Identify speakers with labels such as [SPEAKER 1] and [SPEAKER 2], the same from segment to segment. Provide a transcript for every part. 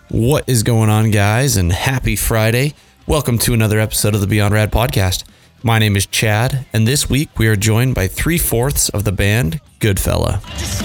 [SPEAKER 1] What is going on, guys, and happy Friday. Welcome to another episode of the Beyond Rad podcast. My name is Chad, and this week we are joined by 3/4 of the band Goodfella.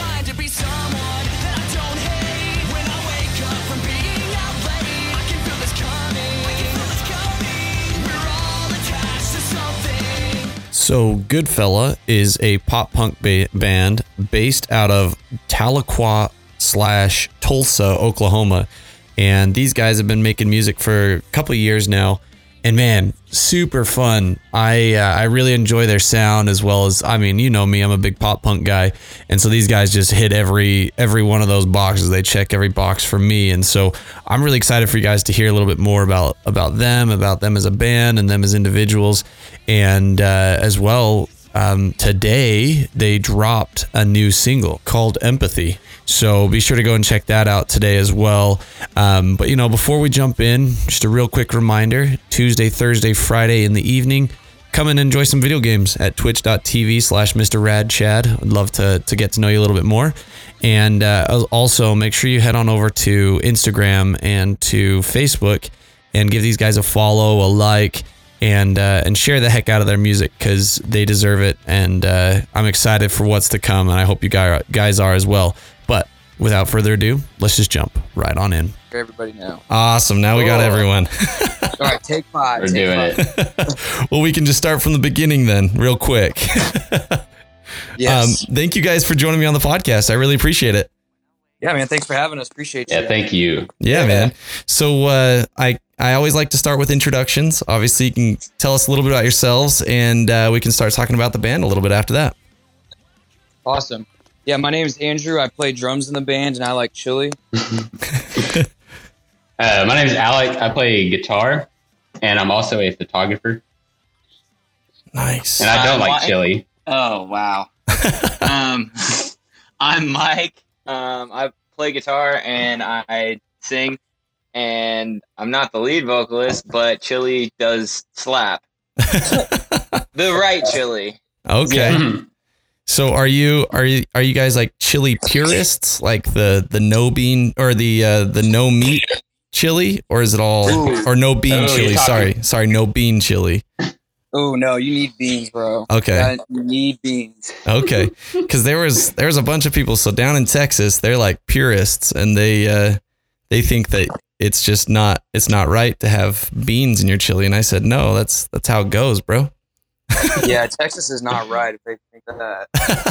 [SPEAKER 1] So Goodfella is a pop punk band based out of Tahlequah/Tulsa, Oklahoma. And these guys have been making music for a couple of years now. And man, super fun. I really enjoy their sound, as well as, I mean, you know me, I'm a big pop punk guy. And so these guys just hit every one of those boxes. They check every box for me. And so I'm really excited for you guys to hear a little bit more about them as a band and them as individuals. And as well, today they dropped a new single called Empathy. So be sure to go and check that out today as well. But, you know, before we jump in, just a real quick reminder, Tuesday, Thursday, Friday in the evening, come and enjoy some video games at twitch.tv/MrRadChad. I'd love to get to know you a little bit more. And also make sure you head on over to Instagram and to Facebook and give these guys a follow, a like, and share the heck out of their music, because they deserve it. And I'm excited for what's to come, and I hope you guys are as well. But without further ado, let's just jump right on in.
[SPEAKER 2] Everybody now.
[SPEAKER 1] Awesome. Now we got everyone.
[SPEAKER 2] All right, take five.
[SPEAKER 3] We're doing it.
[SPEAKER 1] Well, we can just start from the beginning then, real quick.
[SPEAKER 2] Yes.
[SPEAKER 1] Thank you guys for joining me on the podcast. I really appreciate it.
[SPEAKER 2] Yeah, man. Thanks for having us. Appreciate you.
[SPEAKER 3] Yeah, thank you.
[SPEAKER 1] Yeah, man. So I always like to start with introductions. Obviously, you can tell us a little bit about yourselves, and we can start talking about the band a little bit after that.
[SPEAKER 2] Awesome. Yeah, my name is Andrew. I play drums in the band, and I like chili.
[SPEAKER 3] My name is Alec. I play guitar, and I'm also a photographer.
[SPEAKER 1] Nice.
[SPEAKER 3] And I don't like chili.
[SPEAKER 4] Oh, wow. I'm Mike. I play guitar and I sing, and I'm not the lead vocalist, but chili does slap. The right chili.
[SPEAKER 1] Okay.
[SPEAKER 3] Yeah.
[SPEAKER 1] So are you guys like chili purists, like the no bean or the no meat chili, or is it all or no bean chili? Sorry, no bean chili.
[SPEAKER 2] Oh no, you need beans, bro.
[SPEAKER 1] Okay.
[SPEAKER 2] You need beans.
[SPEAKER 1] Okay. Because there was a bunch of people. So down in Texas, they're like purists, and they think that it's not right to have beans in your chili. And I said, no, that's how it goes, bro.
[SPEAKER 2] Yeah, Texas is not right if they think that.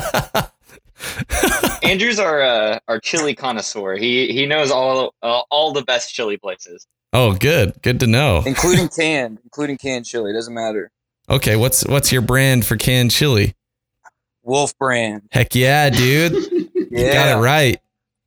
[SPEAKER 4] Andrew's our chili connoisseur. He knows all the best chili places.
[SPEAKER 1] Oh, good to know.
[SPEAKER 2] including canned chili. Doesn't matter.
[SPEAKER 1] Okay, what's your brand for canned chili?
[SPEAKER 2] Wolf brand.
[SPEAKER 1] Heck yeah, dude.
[SPEAKER 2] Yeah.
[SPEAKER 1] You got it right.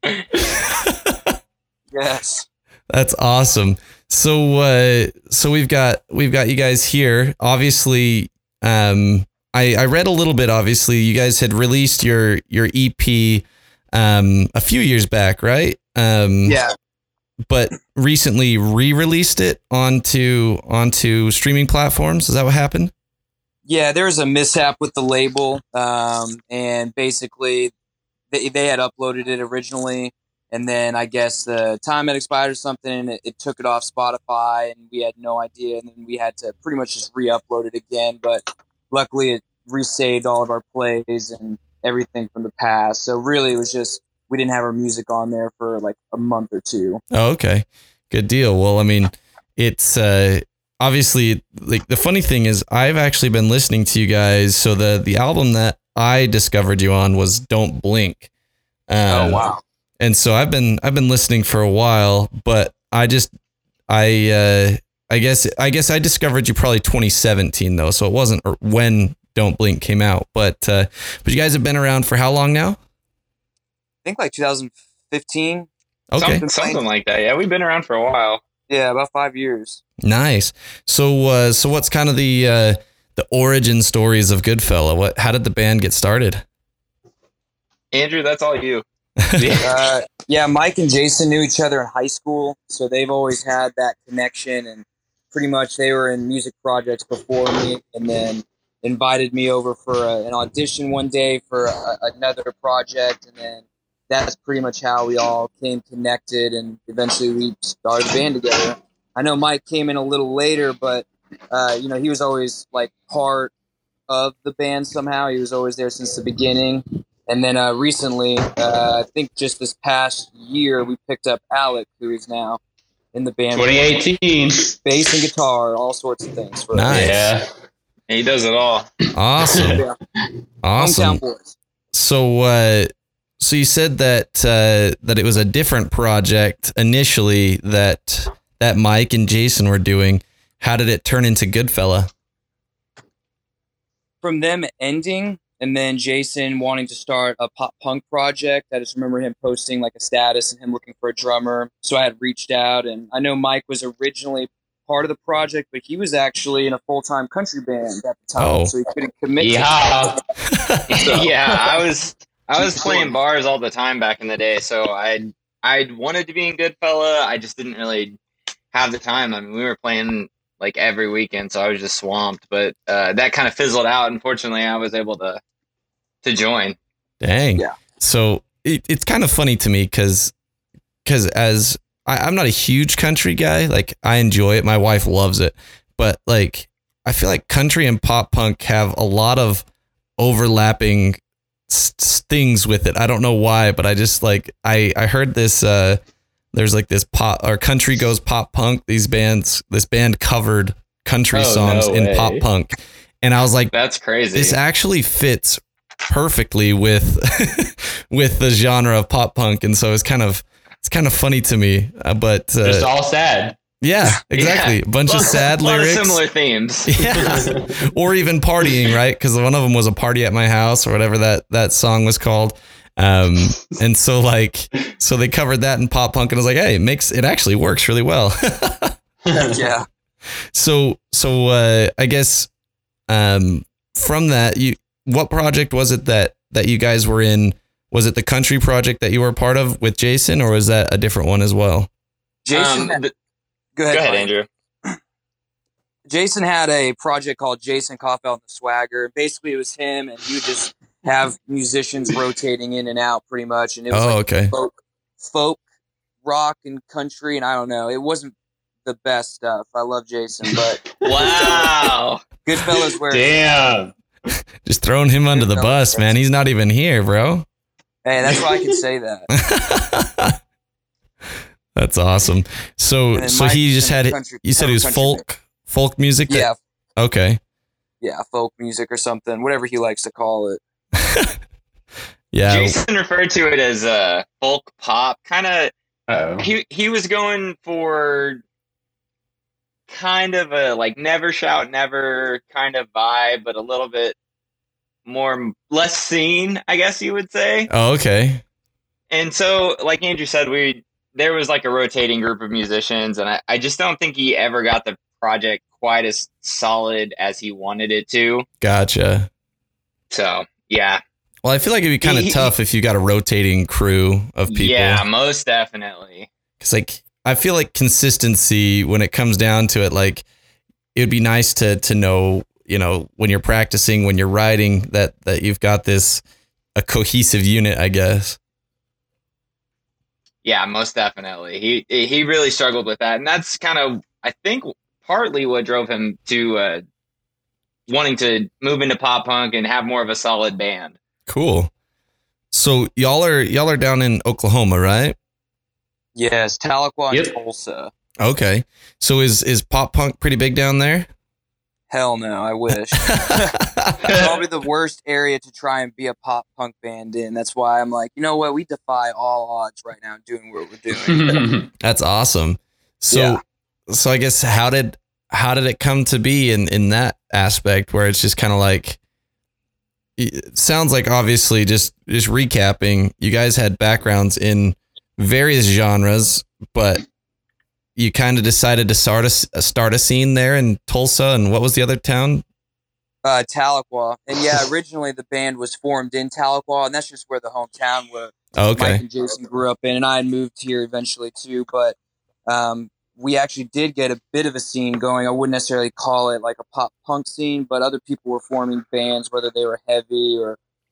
[SPEAKER 2] Yes.
[SPEAKER 1] That's awesome. So we've got you guys here. Obviously, I read a little bit. Obviously, you guys had released your EP a few years back, right?
[SPEAKER 2] Yeah.
[SPEAKER 1] But recently re-released it onto streaming platforms. Is that what happened?
[SPEAKER 2] Yeah, there was a mishap with the label, and basically they had uploaded it originally, and then I guess the time had expired or something, and it took it off Spotify, and we had no idea, and then we had to pretty much just re-upload it again, but luckily it resaved all of our plays and everything from the past, so really it was just we didn't have our music on there for like a month or two.
[SPEAKER 1] Oh, okay. Good deal. Well, I mean, it's obviously, like, the funny thing is I've actually been listening to you guys. So the album that I discovered you on was Don't Blink.
[SPEAKER 2] Oh, wow.
[SPEAKER 1] And so I've been listening for a while, but I guess I discovered you probably 2017 though. So it wasn't when Don't Blink came out, but you guys have been around for how long now?
[SPEAKER 2] I think like 2015.
[SPEAKER 1] Okay.
[SPEAKER 4] Something like that. Yeah, we've been around for a while.
[SPEAKER 2] Yeah, about 5 years.
[SPEAKER 1] Nice. So what's kind of the origin stories of Goodfella? How did the band get started?
[SPEAKER 4] Andrew, that's all you.
[SPEAKER 2] Yeah, Mike and Jason knew each other in high school, so they've always had that connection, and pretty much they were in music projects before me, and then invited me over for an audition one day for another project, and then that's pretty much how we all came connected, and eventually we started the band together. I know Mike came in a little later, but he was always like part of the band somehow. He was always there since the beginning. And then recently, I think just this past year, we picked up Alec, who is now in the band.
[SPEAKER 3] 2018.
[SPEAKER 2] Bass and guitar, all sorts of things. For
[SPEAKER 1] Nice.
[SPEAKER 3] Yeah.
[SPEAKER 4] He does it all.
[SPEAKER 1] Awesome.
[SPEAKER 2] Yeah.
[SPEAKER 1] Awesome.
[SPEAKER 2] Hometown boys.
[SPEAKER 1] So, so you said that that it was a different project initially that Mike and Jason were doing. How did it turn into Goodfella?
[SPEAKER 2] From them ending, and then Jason wanting to start a pop punk project. I just remember him posting like a status and him looking for a drummer. So I had reached out, and I know Mike was originally part of the project, but he was actually in a full-time country band at the time,
[SPEAKER 1] Oh.
[SPEAKER 2] so he couldn't commit.
[SPEAKER 3] Yeah.
[SPEAKER 4] Yeah, I was playing bars all the time back in the day, so I wanted to be in Goodfella. I just didn't really have the time. I mean, we were playing like every weekend, so I was just swamped. But that kind of fizzled out. Unfortunately, I was able to join.
[SPEAKER 1] Dang.
[SPEAKER 2] Yeah.
[SPEAKER 1] So it's kind of funny to me because as I'm not a huge country guy. Like, I enjoy it. My wife loves it. But like, I feel like country and pop punk have a lot of overlapping things with it. I don't know why, but I just like, I heard this, there's like this pop or country goes pop punk. This band covered country songs
[SPEAKER 3] no
[SPEAKER 1] in
[SPEAKER 3] way.
[SPEAKER 1] pop punk. And I was like,
[SPEAKER 4] That's crazy.
[SPEAKER 1] this actually fits perfectly with with the genre of pop punk. And so it's kind of funny to me, but
[SPEAKER 3] Just all sad.
[SPEAKER 1] yeah, exactly.
[SPEAKER 4] Yeah.
[SPEAKER 1] A bunch of sad
[SPEAKER 4] a lot
[SPEAKER 1] lyrics.
[SPEAKER 4] of similar themes.
[SPEAKER 1] Yeah. Or even partying, right? Because one of them was a party at my house or whatever that song was called. And so they covered that in pop punk, and I was like, hey, it actually works really well.
[SPEAKER 2] Yeah.
[SPEAKER 1] So I guess from that, what project was it that you guys were in? Was it the country project that you were a part of with Jason, or was that a different one as well?
[SPEAKER 2] Jason, go ahead, Mike.
[SPEAKER 4] Andrew.
[SPEAKER 2] Jason had a project called Jason Kaufeld and the Swagger. Basically, it was him, and he would just have musicians rotating in and out pretty much. And it was
[SPEAKER 1] okay.
[SPEAKER 2] folk, rock, and country. And I don't know. It wasn't the best stuff. I love Jason, but
[SPEAKER 4] Wow.
[SPEAKER 2] Goodfellas where
[SPEAKER 3] Damn.
[SPEAKER 1] Just throwing him under the bus, man. He's not even here, bro.
[SPEAKER 2] Hey, that's why I can say that.
[SPEAKER 1] That's awesome. So
[SPEAKER 2] And then
[SPEAKER 1] he
[SPEAKER 2] Mike
[SPEAKER 1] just had it.
[SPEAKER 2] country-
[SPEAKER 1] You said it was
[SPEAKER 2] country
[SPEAKER 1] folk music.
[SPEAKER 2] Yeah,
[SPEAKER 1] Okay.
[SPEAKER 2] yeah, folk music or something, whatever he likes to call it.
[SPEAKER 1] Yeah.
[SPEAKER 4] Jason referred to it as folk pop. Kind of.
[SPEAKER 3] Uh-oh.
[SPEAKER 4] He was going for kind of a like Never Shout Never kind of vibe, but a little bit less seen, I guess you would say.
[SPEAKER 1] Oh, okay.
[SPEAKER 4] And so, like Andrew said, there was like a rotating group of musicians, and I just don't think he ever got the project quite as solid as he wanted it to.
[SPEAKER 1] Gotcha.
[SPEAKER 4] So, yeah.
[SPEAKER 1] Well, I feel like it'd be kind of tough if you got a rotating crew of people.
[SPEAKER 4] Yeah, most definitely.
[SPEAKER 1] Because like I feel like consistency when it comes down to it, like it would be nice to know, when you're practicing, when you're writing, that you've got a cohesive unit, I guess.
[SPEAKER 4] Yeah, most definitely. He really struggled with that, and that's kind of, I think, partly what drove him to wanting to move into pop punk and have more of a solid band.
[SPEAKER 1] Cool. So y'all are down in Oklahoma, right?
[SPEAKER 2] Yes, Tahlequah
[SPEAKER 3] Yep.
[SPEAKER 2] and Tulsa.
[SPEAKER 1] Okay. So is pop punk pretty big down there?
[SPEAKER 2] Hell no, I wish. Probably the worst area to try and be a pop punk band in. That's why I'm like, you know what? We defy all odds right now doing what we're doing.
[SPEAKER 1] That's awesome. So
[SPEAKER 2] Yeah.
[SPEAKER 1] so I guess how did it come to be in that aspect where it's just kind of like, it sounds like, obviously, just recapping, you guys had backgrounds in various genres, but you kind of decided to start a scene there in Tulsa, and what was the other town?
[SPEAKER 2] Tahlequah. And yeah, originally the band was formed in Tahlequah, and that's just where the hometown where Mike
[SPEAKER 1] Okay.
[SPEAKER 2] and Jason grew up in, and I had moved here eventually too. But we actually did get a bit of a scene going. I wouldn't necessarily call it like a pop punk scene, but other people were forming bands, whether they were heavy or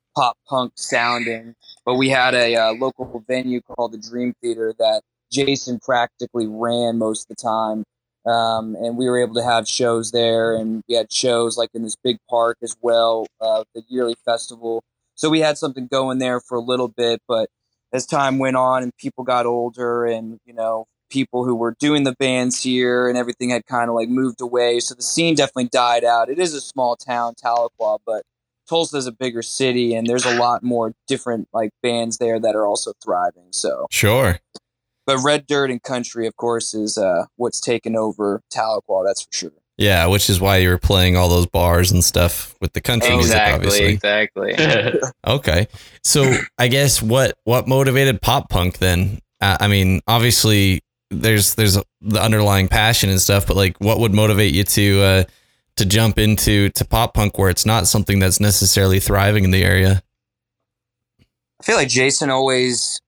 [SPEAKER 2] pop punk sounding. But we had a local venue called the Dream Theater that Jason practically ran most of the time. And we were able to have shows there, and we had shows like in this big park as well, the yearly festival. So we had something going there for a little bit, but as time went on and people got older and, people who were doing the bands here and everything had kind of like moved away. So the scene definitely died out. It is a small town, Tahlequah, but Tulsa is a bigger city and there's a lot more different like bands there that are also thriving. So
[SPEAKER 1] Sure.
[SPEAKER 2] but Red Dirt and Country, of course, is what's taken over Tahlequah. That's for sure.
[SPEAKER 1] Yeah, which is why you were playing all those bars and stuff with the country music, obviously.
[SPEAKER 4] Exactly.
[SPEAKER 1] Okay. So I guess what motivated pop punk then? I mean, obviously there's the underlying passion and stuff, but like what would motivate you to jump into pop punk where it's not something that's necessarily thriving in the area?
[SPEAKER 2] I feel like Jason always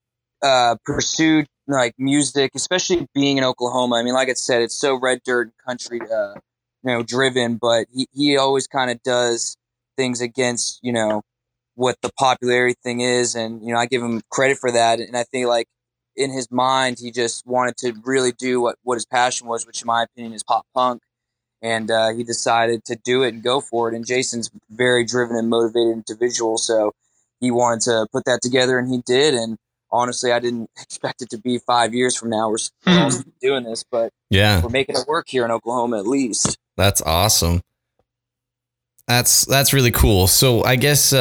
[SPEAKER 2] pursued like music, especially being in Oklahoma. I mean, like I said, it's so Red Dirt and Country, driven, but he always kind of does things against, what the popularity thing is. And, I give him credit for that. And I think like in his mind, he just wanted to really do what his passion was, which in my opinion is pop punk. And he decided to do it and go for it. And Jason's a very driven and motivated individual. So he wanted to put that together and he did. And honestly, I didn't expect it to be 5 years from now. We're still doing this, but
[SPEAKER 1] Yeah,
[SPEAKER 2] we're making it work here in Oklahoma at least.
[SPEAKER 1] that's awesome. That's really cool. So I guess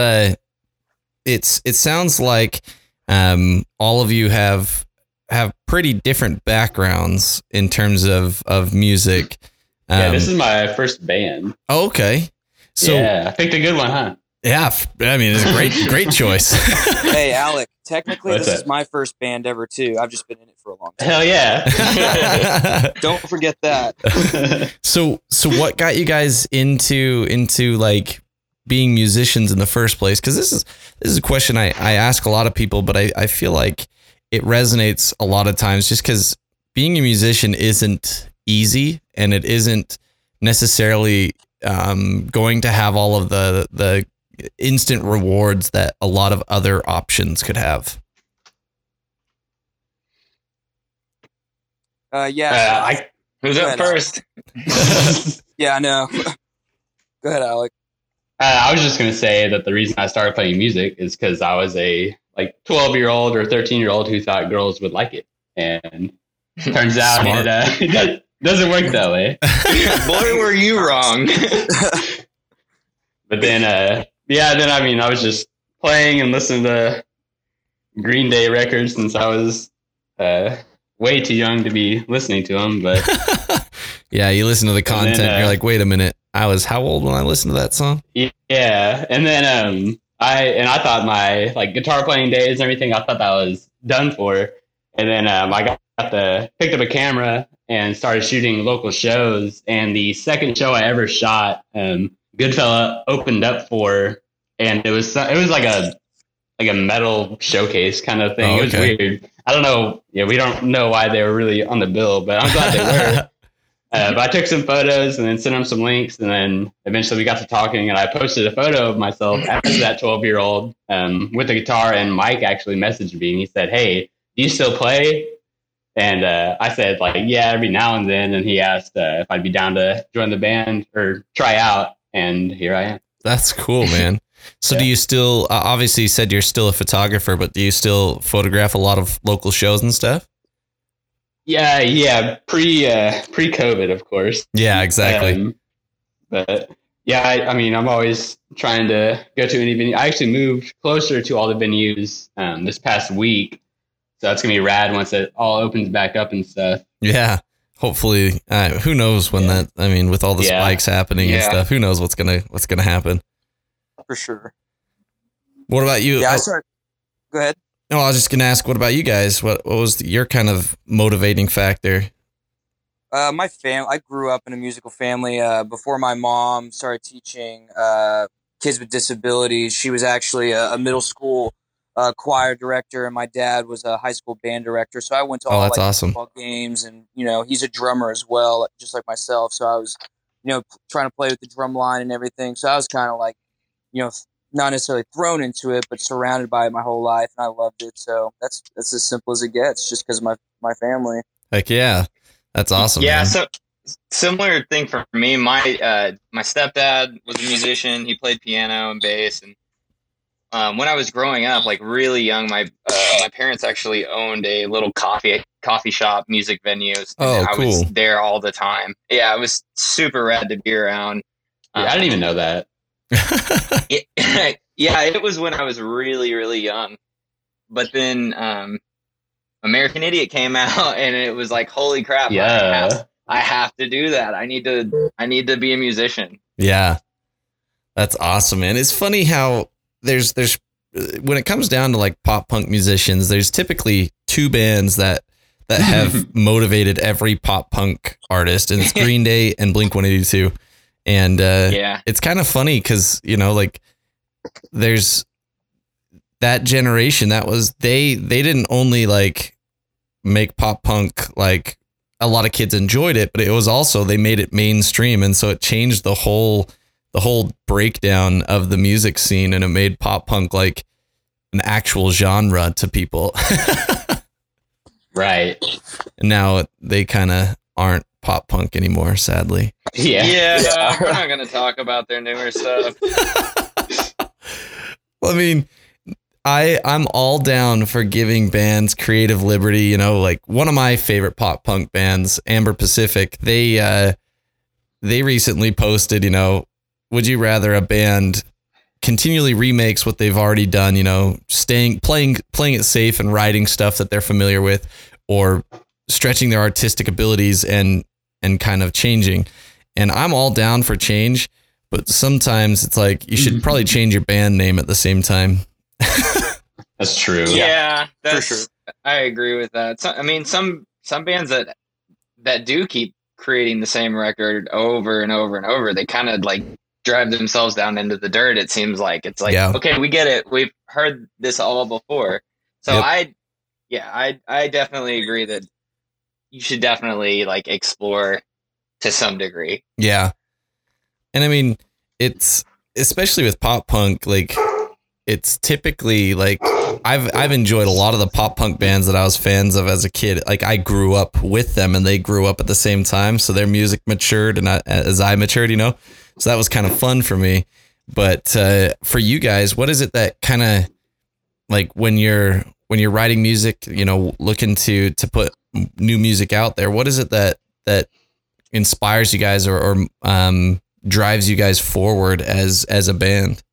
[SPEAKER 1] it sounds like all of you have pretty different backgrounds in terms of music.
[SPEAKER 3] Yeah, this is my first band.
[SPEAKER 1] Oh, okay. So
[SPEAKER 3] yeah, I picked a good one, huh?
[SPEAKER 1] yeah, I mean, it's a great choice.
[SPEAKER 2] Hey, Alec, technically
[SPEAKER 3] What's
[SPEAKER 2] this
[SPEAKER 3] that?
[SPEAKER 2] is my first band ever too. I've just been in it for a long time.
[SPEAKER 3] Hell yeah.
[SPEAKER 2] Don't forget that.
[SPEAKER 1] So what got you guys into like being musicians in the first place? Because this is a question I ask a lot of people, but I feel like it resonates a lot of times just because being a musician isn't easy and it isn't necessarily going to have all of the instant rewards that a lot of other options could have.
[SPEAKER 2] Yeah.
[SPEAKER 4] Who's
[SPEAKER 2] Go
[SPEAKER 4] up
[SPEAKER 2] ahead,
[SPEAKER 4] first?
[SPEAKER 2] Yeah, I know. Go ahead, Alec.
[SPEAKER 3] I was just going to say that the reason I started playing music is because I was a 12-year-old or 13-year-old who thought girls would like it. And turns out it doesn't work that way.
[SPEAKER 4] Boy, were you wrong.
[SPEAKER 3] But then, I was just playing and listening to Green Day records since I was way too young to be listening to them. But
[SPEAKER 1] yeah, you listen to the content, and you're like, wait a minute, I was how old when I listened to that song?
[SPEAKER 3] Yeah, and then I thought my guitar playing days and everything, I thought that was done for. And then I picked up a camera and started shooting local shows. And the second show I ever shot, Goodfella opened up for, and it was like a metal showcase kind of thing.
[SPEAKER 1] Oh,
[SPEAKER 3] It was
[SPEAKER 1] okay.
[SPEAKER 3] weird. I don't know. Yeah, we don't know why they were really on the bill, but I'm glad they were. But I took some photos and then sent them some links, and then eventually we got to talking, and I posted a photo of myself as that 12-year-old with a guitar, and Mike actually messaged me, and he said, "Hey, do you still play?" And I said, yeah, every now and then, and he asked if I'd be down to join the band or try out, and here I am.
[SPEAKER 1] That's cool, man. So do you still, obviously you said you're still a photographer, but do you still photograph a lot of local shows and stuff?
[SPEAKER 3] Yeah, pre-COVID, of course.
[SPEAKER 1] Yeah, exactly.
[SPEAKER 3] But yeah, I'm always trying to go to any venue. I actually moved closer to all the venues this past week, so that's gonna be rad once it all opens back up and stuff.
[SPEAKER 1] Yeah. Hopefully, who knows when with all the spikes happening and stuff, who knows what's gonna happen.
[SPEAKER 2] For sure.
[SPEAKER 1] What about you?
[SPEAKER 2] Yeah, go ahead.
[SPEAKER 1] No, I was just gonna ask, what about you guys? What was your kind of motivating factor?
[SPEAKER 2] My family. I grew up in a musical family. Before my mom started teaching kids with disabilities, she was actually a middle school choir director, and my dad was a high school band director. So I went to all
[SPEAKER 1] that's awesome.
[SPEAKER 2] football games, and he's a drummer as well, just like myself. So I was, trying to play with the drum line and everything. So I was kind of not necessarily thrown into it, but surrounded by it my whole life, and I loved it. So that's as simple as it gets, just because of my family.
[SPEAKER 1] Heck yeah, that's awesome.
[SPEAKER 4] Yeah,
[SPEAKER 1] man.
[SPEAKER 4] so similar thing for me. My stepdad was a musician. He played piano and bass, and when I was growing up, like really young, my parents actually owned a little coffee shop, music venues.
[SPEAKER 1] Oh,
[SPEAKER 4] I
[SPEAKER 1] cool.
[SPEAKER 4] was there all the time. Yeah, it was super rad to be around.
[SPEAKER 3] Yeah, I didn't even know that.
[SPEAKER 4] Yeah, it was when I was really, really young. But then American Idiot came out, and it was like, holy crap!
[SPEAKER 3] Yeah.
[SPEAKER 4] I have to do that. I need to be a musician.
[SPEAKER 1] Yeah, that's awesome, man. It's funny how there's when it comes down to like pop punk musicians, there's typically two bands that have motivated every pop punk artist, and it's Green Day and Blink-182. And it's kind of funny because, you know, like there's that generation that was they didn't only like make pop punk, like a lot of kids enjoyed it, but it was also they made it mainstream, and so it changed the whole breakdown of the music scene, and it made pop punk like an actual genre to people.
[SPEAKER 3] Right.
[SPEAKER 1] And now they kind of aren't pop punk anymore, sadly.
[SPEAKER 4] Yeah, we're not going to talk about their newer stuff.
[SPEAKER 1] Well, I mean, I'm all down for giving bands creative liberty. You know, like one of my favorite pop punk bands, Amber Pacific, they recently posted, you know, would you rather a band continually remakes what they've already done, you know, playing it safe and writing stuff that they're familiar with, or stretching their artistic abilities and kind of changing. And I'm all down for change, but sometimes it's like you should probably change your band name at the same time.
[SPEAKER 3] That's true.
[SPEAKER 4] Yeah, that's
[SPEAKER 2] for sure.
[SPEAKER 4] I agree with that. So, I mean, some bands that do keep creating the same record over and over and over, they kind of like drive themselves down into the dirt. It seems like it's like, okay, we get it. We've heard this all before. So I definitely agree that you should definitely like explore to some degree.
[SPEAKER 1] Yeah. And I mean, it's especially with pop punk, like it's typically like I've enjoyed a lot of the pop punk bands that I was fans of as a kid. Like I grew up with them and they grew up at the same time. So their music matured and as I matured, you know, so that was kind of fun for me. But for you guys, what is it that kind of like when you're writing music, you know, looking to put new music out there, what is it that inspires you guys or drives you guys forward as a band?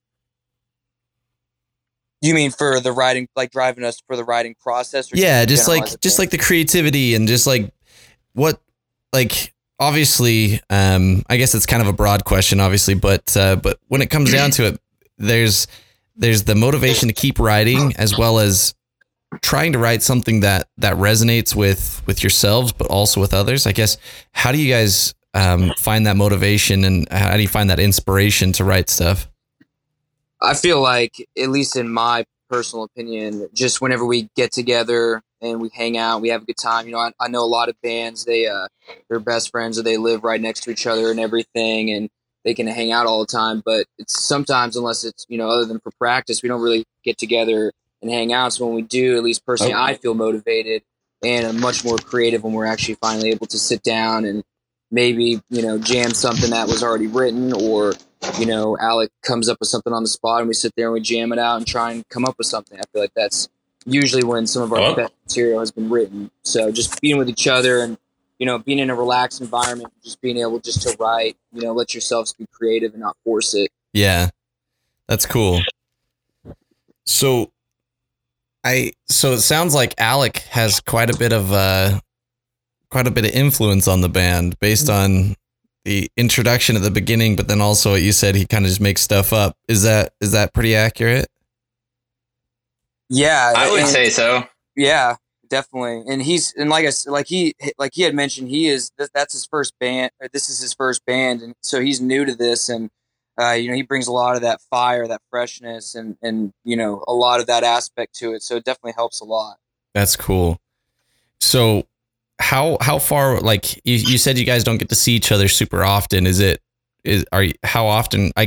[SPEAKER 2] You mean for the writing, like driving us for the writing process? Or
[SPEAKER 1] Yeah, just like the creativity and just like what, like obviously, I guess it's kind of a broad question, obviously, but when it comes down to it, there's the motivation to keep writing as well as trying to write something that resonates with yourselves, but also with others. I guess, how do you guys find that motivation and how do you find that inspiration to write stuff?
[SPEAKER 2] I feel like, at least in my personal opinion, just whenever we get together and we hang out, we have a good time. You know, I know a lot of bands, they're best friends or they live right next to each other and everything, and they can hang out all the time. But it's sometimes, unless it's, you know, other than for practice, we don't really get together and hang out. So when we do, at least personally, I feel motivated and I'm much more creative when we're actually finally able to sit down and maybe, you know, jam something that was already written, or, you know, Alec comes up with something on the spot and we sit there and we jam it out and try and come up with something. I feel like that's usually when some of our best material has been written. So just being with each other and, you know, being in a relaxed environment, just being able just to write, you know, let yourselves be creative and not force it.
[SPEAKER 1] Yeah, that's cool. So it sounds like Alec has quite a bit of influence on the band based on the introduction at the beginning, but then also what you said, he kind of just makes stuff up. Is that pretty accurate?
[SPEAKER 2] Yeah,
[SPEAKER 4] I would say so.
[SPEAKER 2] Yeah, definitely. And like he had mentioned, that's his first band, or this is his first band, and so he's new to this, and you know, he brings a lot of that fire, that freshness, and you know, a lot of that aspect to it. So it definitely helps a lot.
[SPEAKER 1] That's cool. So how far, like you said, you guys don't get to see each other super often. How often, I guess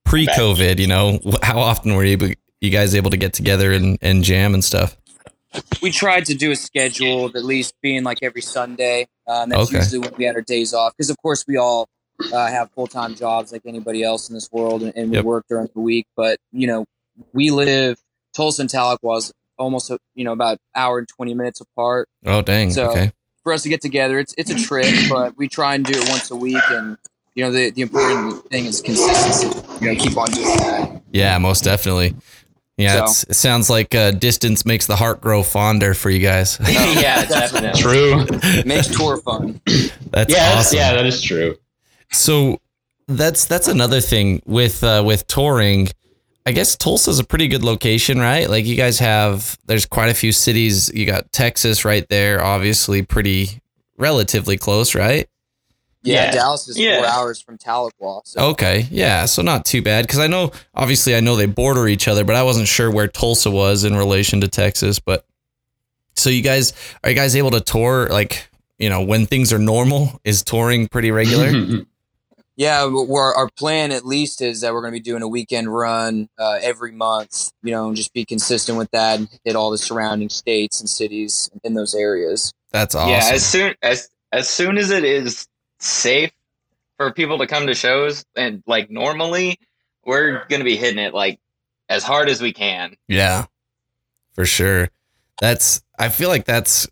[SPEAKER 1] pre-COVID, you know, how often were you guys able to get together and jam and stuff?
[SPEAKER 2] We tried to do a schedule of at least being like every Sunday. That's
[SPEAKER 1] Okay.
[SPEAKER 2] usually when we had our days off. Because, of course, we all have full-time jobs like anybody else in this world, and we
[SPEAKER 1] Yep.
[SPEAKER 2] work during the week. But, you know, we live, Tulsa and Tahlequah is almost, you know, about an hour and 20 minutes apart.
[SPEAKER 1] Oh, dang.
[SPEAKER 2] So
[SPEAKER 1] Okay.
[SPEAKER 2] for us to get together, it's a trip, but we try and do it once a week. And, you know, the important thing is consistency. You know, keep on doing that.
[SPEAKER 1] Yeah, most definitely. Yeah,
[SPEAKER 2] So-
[SPEAKER 1] it sounds like distance makes the heart grow fonder for you guys.
[SPEAKER 4] Yeah, definitely.
[SPEAKER 3] True.
[SPEAKER 2] It makes tour fun.
[SPEAKER 1] That's
[SPEAKER 3] Yeah,
[SPEAKER 1] awesome.
[SPEAKER 3] yeah, that is true.
[SPEAKER 1] So that's another thing with touring. I guess Tulsa's a pretty good location, right? Like you guys there's quite a few cities. You got Texas right there, obviously pretty relatively close, right?
[SPEAKER 2] Yeah,
[SPEAKER 3] Yeah.
[SPEAKER 2] Dallas is
[SPEAKER 4] Yeah.
[SPEAKER 2] 4 hours from Tahlequah. So.
[SPEAKER 1] Okay, yeah, so not too bad because I know they border each other, but I wasn't sure where Tulsa was in relation to Texas. But so are you guys able to tour like, you know, when things are normal? Is touring pretty regular?
[SPEAKER 2] Yeah, our plan at least is that we're going to be doing a weekend run every month, you know, and just be consistent with that and hit all the surrounding states and cities in those areas.
[SPEAKER 1] That's awesome.
[SPEAKER 4] Yeah, as soon as it is safe for people to come to shows, and like normally, we're gonna be hitting it like as hard as we can.
[SPEAKER 1] Yeah, for sure. I feel like that's,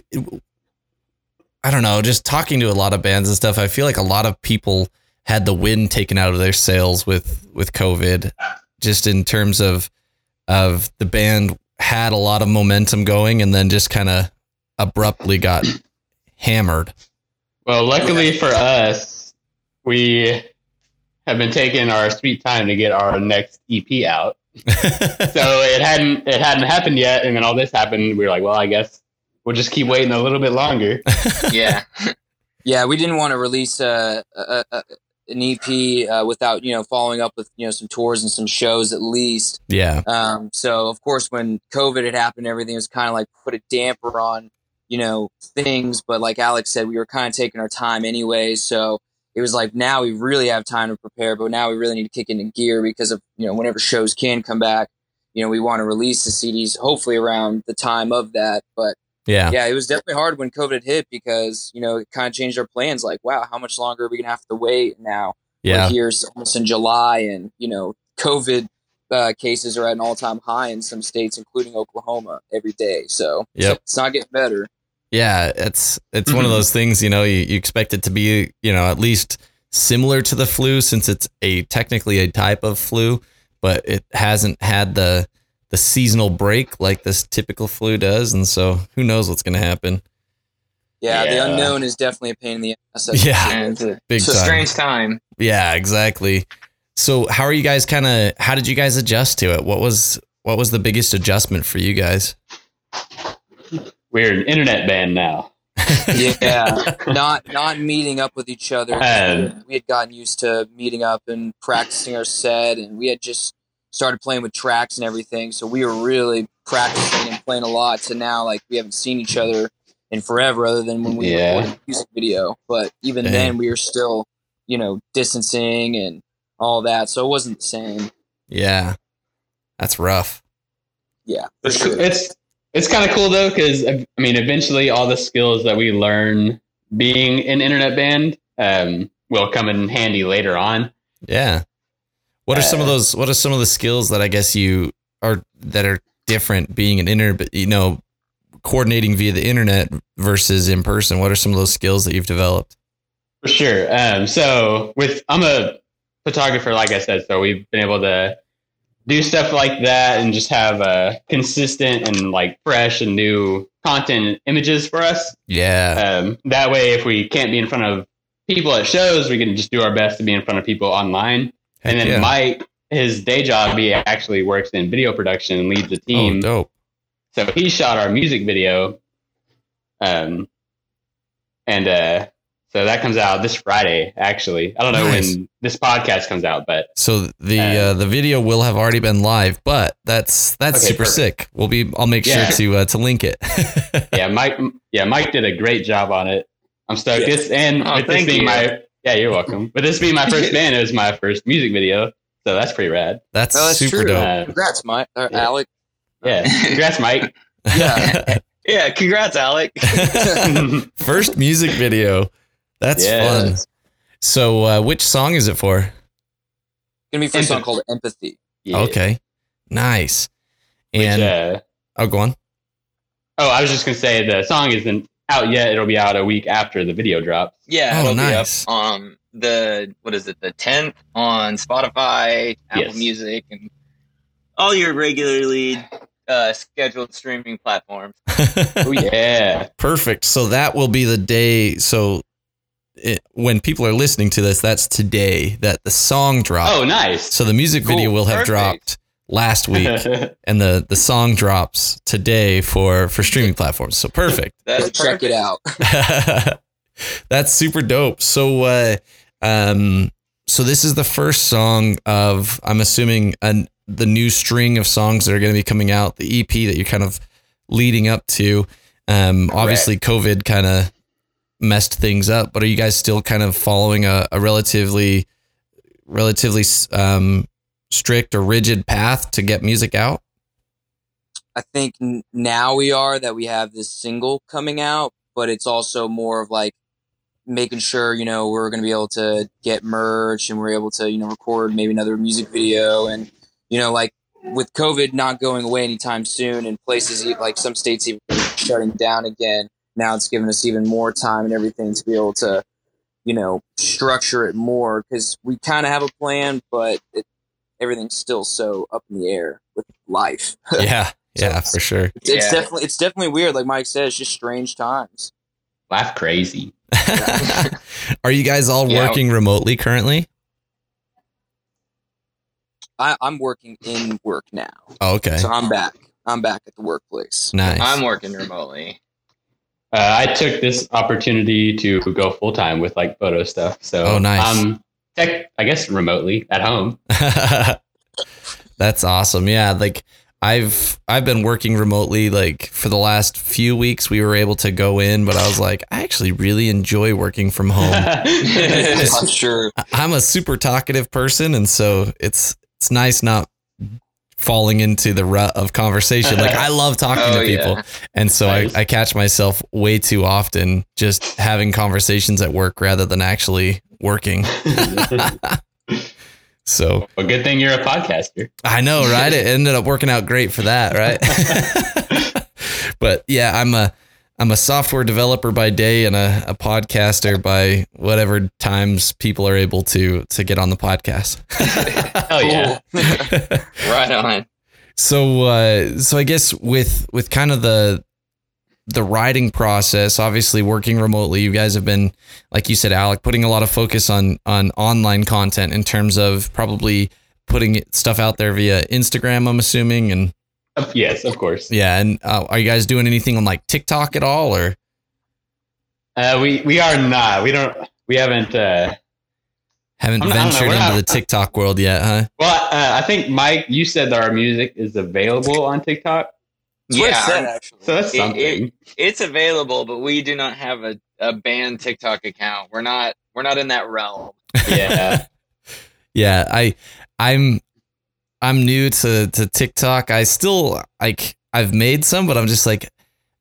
[SPEAKER 1] I don't know, just talking to a lot of bands and stuff, I feel like a lot of people had the wind taken out of their sails with COVID, just in terms of the band had a lot of momentum going and then just kind of abruptly got hammered.
[SPEAKER 3] Well, luckily for us, we have been taking our sweet time to get our next EP out. So it hadn't happened yet, and then all this happened. We were like, well, I guess we'll just keep waiting a little bit longer.
[SPEAKER 4] Yeah,
[SPEAKER 2] Yeah, we didn't want to release an EP without, you know, following up with, you know, some tours and some shows at least.
[SPEAKER 1] Yeah.
[SPEAKER 2] So, of course, when COVID had happened, everything was kind of like put a damper on, you know, things. But like Alex said, we were kind of taking our time anyway. So it was like, now we really have time to prepare, but now we really need to kick into gear because of, you know, whenever shows can come back, you know, we want to release the CDs hopefully around the time of that. But
[SPEAKER 1] Yeah.
[SPEAKER 2] yeah, it was definitely hard when COVID hit because, you know, it kind of changed our plans. Like, wow, how much longer are we going to have to wait now?
[SPEAKER 1] Yeah.
[SPEAKER 2] We're here almost in July, and, you know, COVID cases are at an all-time high in some states, including Oklahoma, every day. So
[SPEAKER 1] Yep.
[SPEAKER 2] it's not getting better.
[SPEAKER 1] Yeah, it's one of those things, you know, you expect it to be, you know, at least similar to the flu since it's technically a type of flu, but it hasn't had the seasonal break like this typical flu does. And so who knows what's going to happen?
[SPEAKER 2] Yeah,
[SPEAKER 3] Yeah.
[SPEAKER 2] the unknown is definitely a pain in the ass. that's for
[SPEAKER 1] Yeah.
[SPEAKER 2] sure.
[SPEAKER 4] and it's
[SPEAKER 1] Big
[SPEAKER 4] it's a
[SPEAKER 1] time.
[SPEAKER 4] strange time.
[SPEAKER 1] Yeah, exactly. So how are you guys how did you guys adjust to it? What was the biggest adjustment for you guys?
[SPEAKER 3] We're an internet band now.
[SPEAKER 2] Yeah, not meeting up with each other. We had gotten used to meeting up and practicing our set, and we had just started playing with tracks and everything. So we were really practicing and playing a lot. So now, like, we haven't seen each other in forever, other than when we
[SPEAKER 3] Yeah.
[SPEAKER 2] recorded a music video. But even
[SPEAKER 1] Dang.
[SPEAKER 2] then, we were still, you know, distancing and all that. So it wasn't the same.
[SPEAKER 1] Yeah. That's rough.
[SPEAKER 2] Yeah, for
[SPEAKER 3] It's
[SPEAKER 2] sure.
[SPEAKER 3] it's kind of cool though, because I mean, eventually all the skills that we learn being an internet band will come in handy later on.
[SPEAKER 1] Yeah. What are some of the skills that I guess that are different being an you know, coordinating via the internet versus in person? What are some of those skills that you've developed?
[SPEAKER 3] For sure. So I'm a photographer, like I said, so we've been able to do stuff like that and just have consistent and like fresh and new content and images for us.
[SPEAKER 1] Yeah.
[SPEAKER 3] That way, if we can't be in front of people at shows, we can just do our best to be in front of people online.
[SPEAKER 1] Heck
[SPEAKER 3] And then
[SPEAKER 1] yeah.
[SPEAKER 3] Mike, his day job, he actually works in video production and leads a team.
[SPEAKER 1] Oh, dope.
[SPEAKER 3] So he shot our music video. So that comes out this Friday, actually. I don't know
[SPEAKER 1] Nice.
[SPEAKER 3] when this podcast comes out, but
[SPEAKER 1] So the video will have already been live, but that's
[SPEAKER 3] Okay,
[SPEAKER 1] super
[SPEAKER 3] perfect.
[SPEAKER 1] sick. I'll make
[SPEAKER 3] Yeah.
[SPEAKER 1] sure to link it.
[SPEAKER 3] Mike did a great job on it. I'm stoked.
[SPEAKER 2] Yeah.
[SPEAKER 3] With this
[SPEAKER 4] thank
[SPEAKER 3] being
[SPEAKER 4] you.
[SPEAKER 3] you're welcome. With this being my first band, it was my first music video. so that's pretty rad.
[SPEAKER 1] That's
[SPEAKER 2] Oh, that's
[SPEAKER 1] super
[SPEAKER 2] true.
[SPEAKER 1] dope.
[SPEAKER 2] Congrats, Mike or
[SPEAKER 3] Yeah.
[SPEAKER 2] Alec.
[SPEAKER 3] Yeah, congrats, Mike.
[SPEAKER 2] Yeah.
[SPEAKER 4] Yeah, congrats, Alec.
[SPEAKER 1] First music video. That's
[SPEAKER 3] Yeah.
[SPEAKER 1] fun. So, which song is it for?
[SPEAKER 2] Gonna be for a song called Empathy.
[SPEAKER 3] Yeah.
[SPEAKER 1] Okay, nice.
[SPEAKER 3] Which,
[SPEAKER 1] And go on.
[SPEAKER 3] I was just gonna say the song isn't out yet. It'll be out a week after the video drops.
[SPEAKER 4] Yeah,
[SPEAKER 1] Oh,
[SPEAKER 4] it'll
[SPEAKER 1] nice.
[SPEAKER 4] be up the 10th on Spotify, Apple
[SPEAKER 3] Yes.
[SPEAKER 4] Music, and all your regularly scheduled streaming platforms.
[SPEAKER 3] Oh yeah.
[SPEAKER 1] Perfect. So that will be the day. So when people are listening to this, that's today that the song dropped.
[SPEAKER 3] Oh, nice.
[SPEAKER 1] So the music video
[SPEAKER 4] Cool.
[SPEAKER 1] will have
[SPEAKER 4] Perfect.
[SPEAKER 1] dropped last week, and the song drops today for streaming platforms. So perfect.
[SPEAKER 4] That's
[SPEAKER 2] Go check it
[SPEAKER 4] perfect.
[SPEAKER 2] out.
[SPEAKER 1] That's super dope. So so this is the first song of, I'm assuming, the new string of songs that are going to be coming out, the EP that you're kind of leading up to. Obviously COVID kind of messed things up, but are you guys still kind of following a relatively strict or rigid path to get music out?
[SPEAKER 2] I think now we are that we have this single coming out, but it's also more of like making sure, we're going to be able to get merch and we're able to, record maybe another music video. And, like with COVID not going away anytime soon and places like some states even shutting down again, now it's given us even more time and everything to be able to, structure it more, because we kind of have a plan, but everything's still so up in the air with life.
[SPEAKER 1] Yeah, for sure.
[SPEAKER 2] It's definitely weird. Like Mike said, it's just strange times.
[SPEAKER 3] Laugh crazy.
[SPEAKER 1] Are you guys all working remotely currently?
[SPEAKER 2] I'm working in work now.
[SPEAKER 1] Oh, okay.
[SPEAKER 2] So I'm back at the workplace.
[SPEAKER 1] Nice.
[SPEAKER 4] I'm working remotely.
[SPEAKER 3] I took this opportunity to go full time with like photo stuff. So
[SPEAKER 1] Oh, nice.
[SPEAKER 3] I'm I guess remotely at home.
[SPEAKER 1] That's awesome. Yeah, like I've been working remotely like for the last few weeks. We were able to go in, but I was like, I actually really enjoy working from home.
[SPEAKER 2] I'm sure.
[SPEAKER 1] I'm a super talkative person, and so it's nice not falling into the rut of conversation. Like I love talking to people.
[SPEAKER 4] Yeah.
[SPEAKER 1] And so
[SPEAKER 3] Nice.
[SPEAKER 1] I catch myself way too often just having conversations at work rather than actually working. So
[SPEAKER 3] Well, good thing you're a podcaster.
[SPEAKER 1] I know, right? It ended up working out great for that, right? But yeah, I'm a software developer by day and a podcaster by whatever times people are able to get on the podcast.
[SPEAKER 3] Oh yeah.
[SPEAKER 4] Right on.
[SPEAKER 1] So I guess with kind of the writing process, obviously working remotely, you guys have been, like you said, Alec, putting a lot of focus on online content in terms of probably putting stuff out there via Instagram, I'm assuming, and
[SPEAKER 3] Yes, of course.
[SPEAKER 1] yeah. And are you guys doing anything on like TikTok at all, or?
[SPEAKER 3] We are not. We haven't.
[SPEAKER 1] Haven't
[SPEAKER 3] I don't know,
[SPEAKER 1] ventured
[SPEAKER 3] we're
[SPEAKER 1] into
[SPEAKER 3] not-
[SPEAKER 1] the TikTok world yet, huh?
[SPEAKER 3] Well, I think Mike, you said that our music is available on TikTok,
[SPEAKER 2] That's what it said,
[SPEAKER 4] Yeah,
[SPEAKER 2] actually.
[SPEAKER 3] so that's
[SPEAKER 4] It-
[SPEAKER 3] something.
[SPEAKER 4] it's available, but we do not have a banned TikTok account. We're not in that realm.
[SPEAKER 3] Yeah.
[SPEAKER 1] Yeah, I'm new to TikTok. I still I've made some, but I'm just like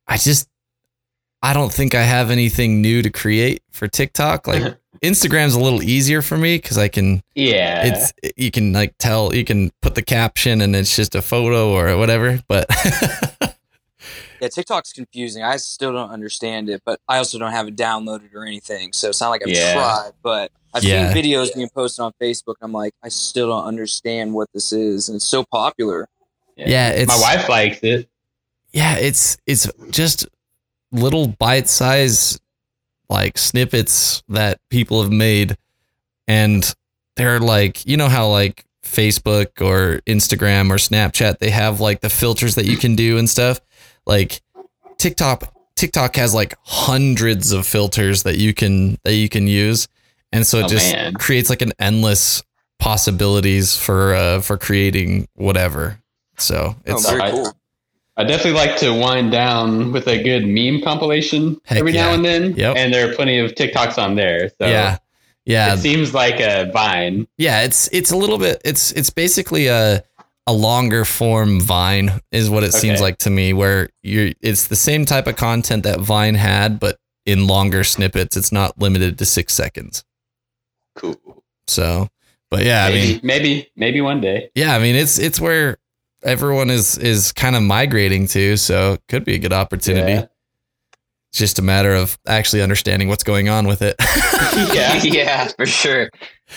[SPEAKER 1] I don't think I have anything new to create for TikTok. Like Instagram's a little easier for me because I can
[SPEAKER 3] Yeah.
[SPEAKER 1] you can like tell, you can put the caption and it's just a photo or whatever. But
[SPEAKER 2] Yeah, TikTok's confusing. I still don't understand it, but I also don't have it downloaded or anything. So it's not like I've
[SPEAKER 3] Yeah.
[SPEAKER 2] tried, but I've
[SPEAKER 1] Yeah.
[SPEAKER 2] seen videos being posted on Facebook. And I'm like, I still don't understand what this is. And it's so popular.
[SPEAKER 1] yeah, it's
[SPEAKER 3] My wife likes it.
[SPEAKER 1] yeah, it's just little bite-sized like snippets that people have made, and they're like, you know how like Facebook or Instagram or Snapchat, they have like the filters that you can do and stuff. Like TikTok has like hundreds of filters that you can use, and so it
[SPEAKER 3] Oh,
[SPEAKER 1] just
[SPEAKER 3] man.
[SPEAKER 1] creates like an endless possibilities for creating whatever. So it's
[SPEAKER 2] Very
[SPEAKER 3] I-
[SPEAKER 2] cool.
[SPEAKER 3] I definitely like to wind down with a good meme compilation
[SPEAKER 1] Heck
[SPEAKER 3] every now
[SPEAKER 1] yeah.
[SPEAKER 3] and then.
[SPEAKER 1] Yep.
[SPEAKER 3] And there are plenty of TikToks on there. So
[SPEAKER 1] yeah. Yeah.
[SPEAKER 3] It seems like a Vine.
[SPEAKER 1] Yeah, it's a little bit it's basically a longer form Vine is what it seems
[SPEAKER 3] Okay.
[SPEAKER 1] like to me, where it's the same type of content that Vine had, but in longer snippets. It's not limited to 6 seconds.
[SPEAKER 3] Cool.
[SPEAKER 1] So, but yeah, I mean,
[SPEAKER 3] maybe one day.
[SPEAKER 1] yeah, I mean, it's where everyone is kind of migrating to, so it could be a good opportunity.
[SPEAKER 3] Yeah.
[SPEAKER 1] It's just a matter of actually understanding what's going on with it.
[SPEAKER 3] Yeah.
[SPEAKER 4] Yeah, for sure.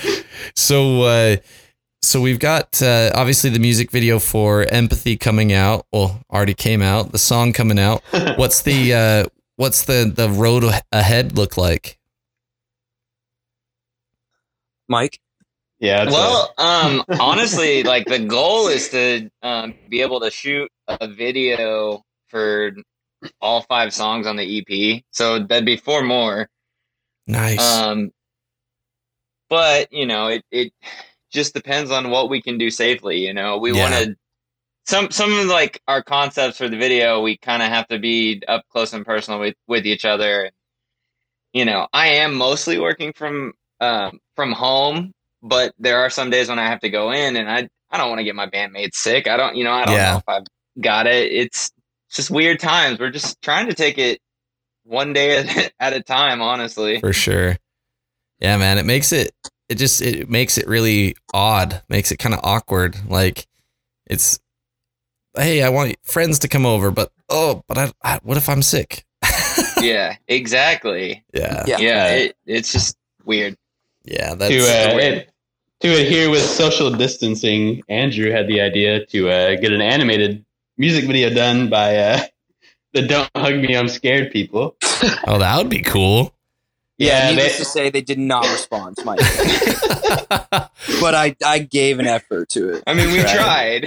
[SPEAKER 1] So we've got obviously the music video for Empathy coming out. Well, already came out. The song coming out. What's the road ahead look like?
[SPEAKER 2] Mike?
[SPEAKER 3] Yeah.
[SPEAKER 4] Well, honestly, like the goal is to be able to shoot a video for all 5 songs on the EP. So that'd be 4 more.
[SPEAKER 1] Nice.
[SPEAKER 4] But it just depends on what we can do safely. We
[SPEAKER 1] Yeah.
[SPEAKER 4] want to some of like our concepts for the video. We kind of have to be up close and personal with each other. I am mostly working from home, but there are some days when I have to go in, and I don't want to get my bandmates sick. I don't know if I've got it. It's just weird times. We're just trying to take it one day at a time, honestly.
[SPEAKER 1] For sure. Yeah, man. It makes it really odd. Makes it kind of awkward. Like it's, hey, I want friends to come over, but I what if I'm sick?
[SPEAKER 4] Yeah, exactly.
[SPEAKER 1] Yeah.
[SPEAKER 4] Yeah. It's just weird.
[SPEAKER 1] Yeah. That's
[SPEAKER 3] To adhere with social distancing, Andrew had the idea to get an animated music video done by the Don't Hug Me, I'm Scared people.
[SPEAKER 1] oh, that would be cool.
[SPEAKER 3] Yeah,
[SPEAKER 2] Needless to say, they did not respond to my but I gave an effort to it.
[SPEAKER 4] I mean, we tried.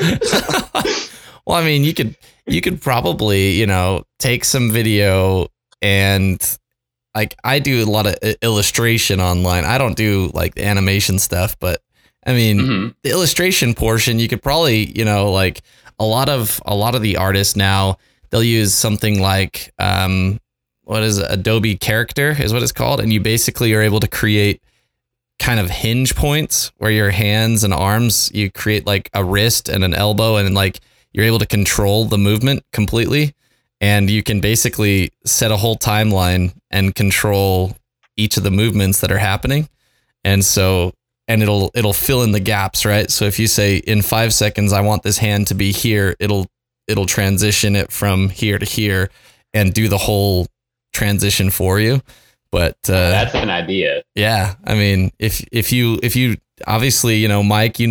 [SPEAKER 1] Well, I mean, you could probably, take some video and like I do a lot of illustration online. I don't do like animation stuff, but I mean, the illustration portion, you could probably, like a lot of the artists now, they'll use something like, what is it? Adobe Character is what it's called. And you basically are able to create kind of hinge points where your hands and arms, you create like a wrist and an elbow, and like you're able to control the movement completely. And you can basically set a whole timeline and control each of the movements that are happening. And so, and it'll fill in the gaps, right? So if you say in 5 seconds, I want this hand to be here, it'll transition it from here to here and do the whole transition for you. But
[SPEAKER 3] that's an idea.
[SPEAKER 1] Yeah, I mean, if you obviously, Mike,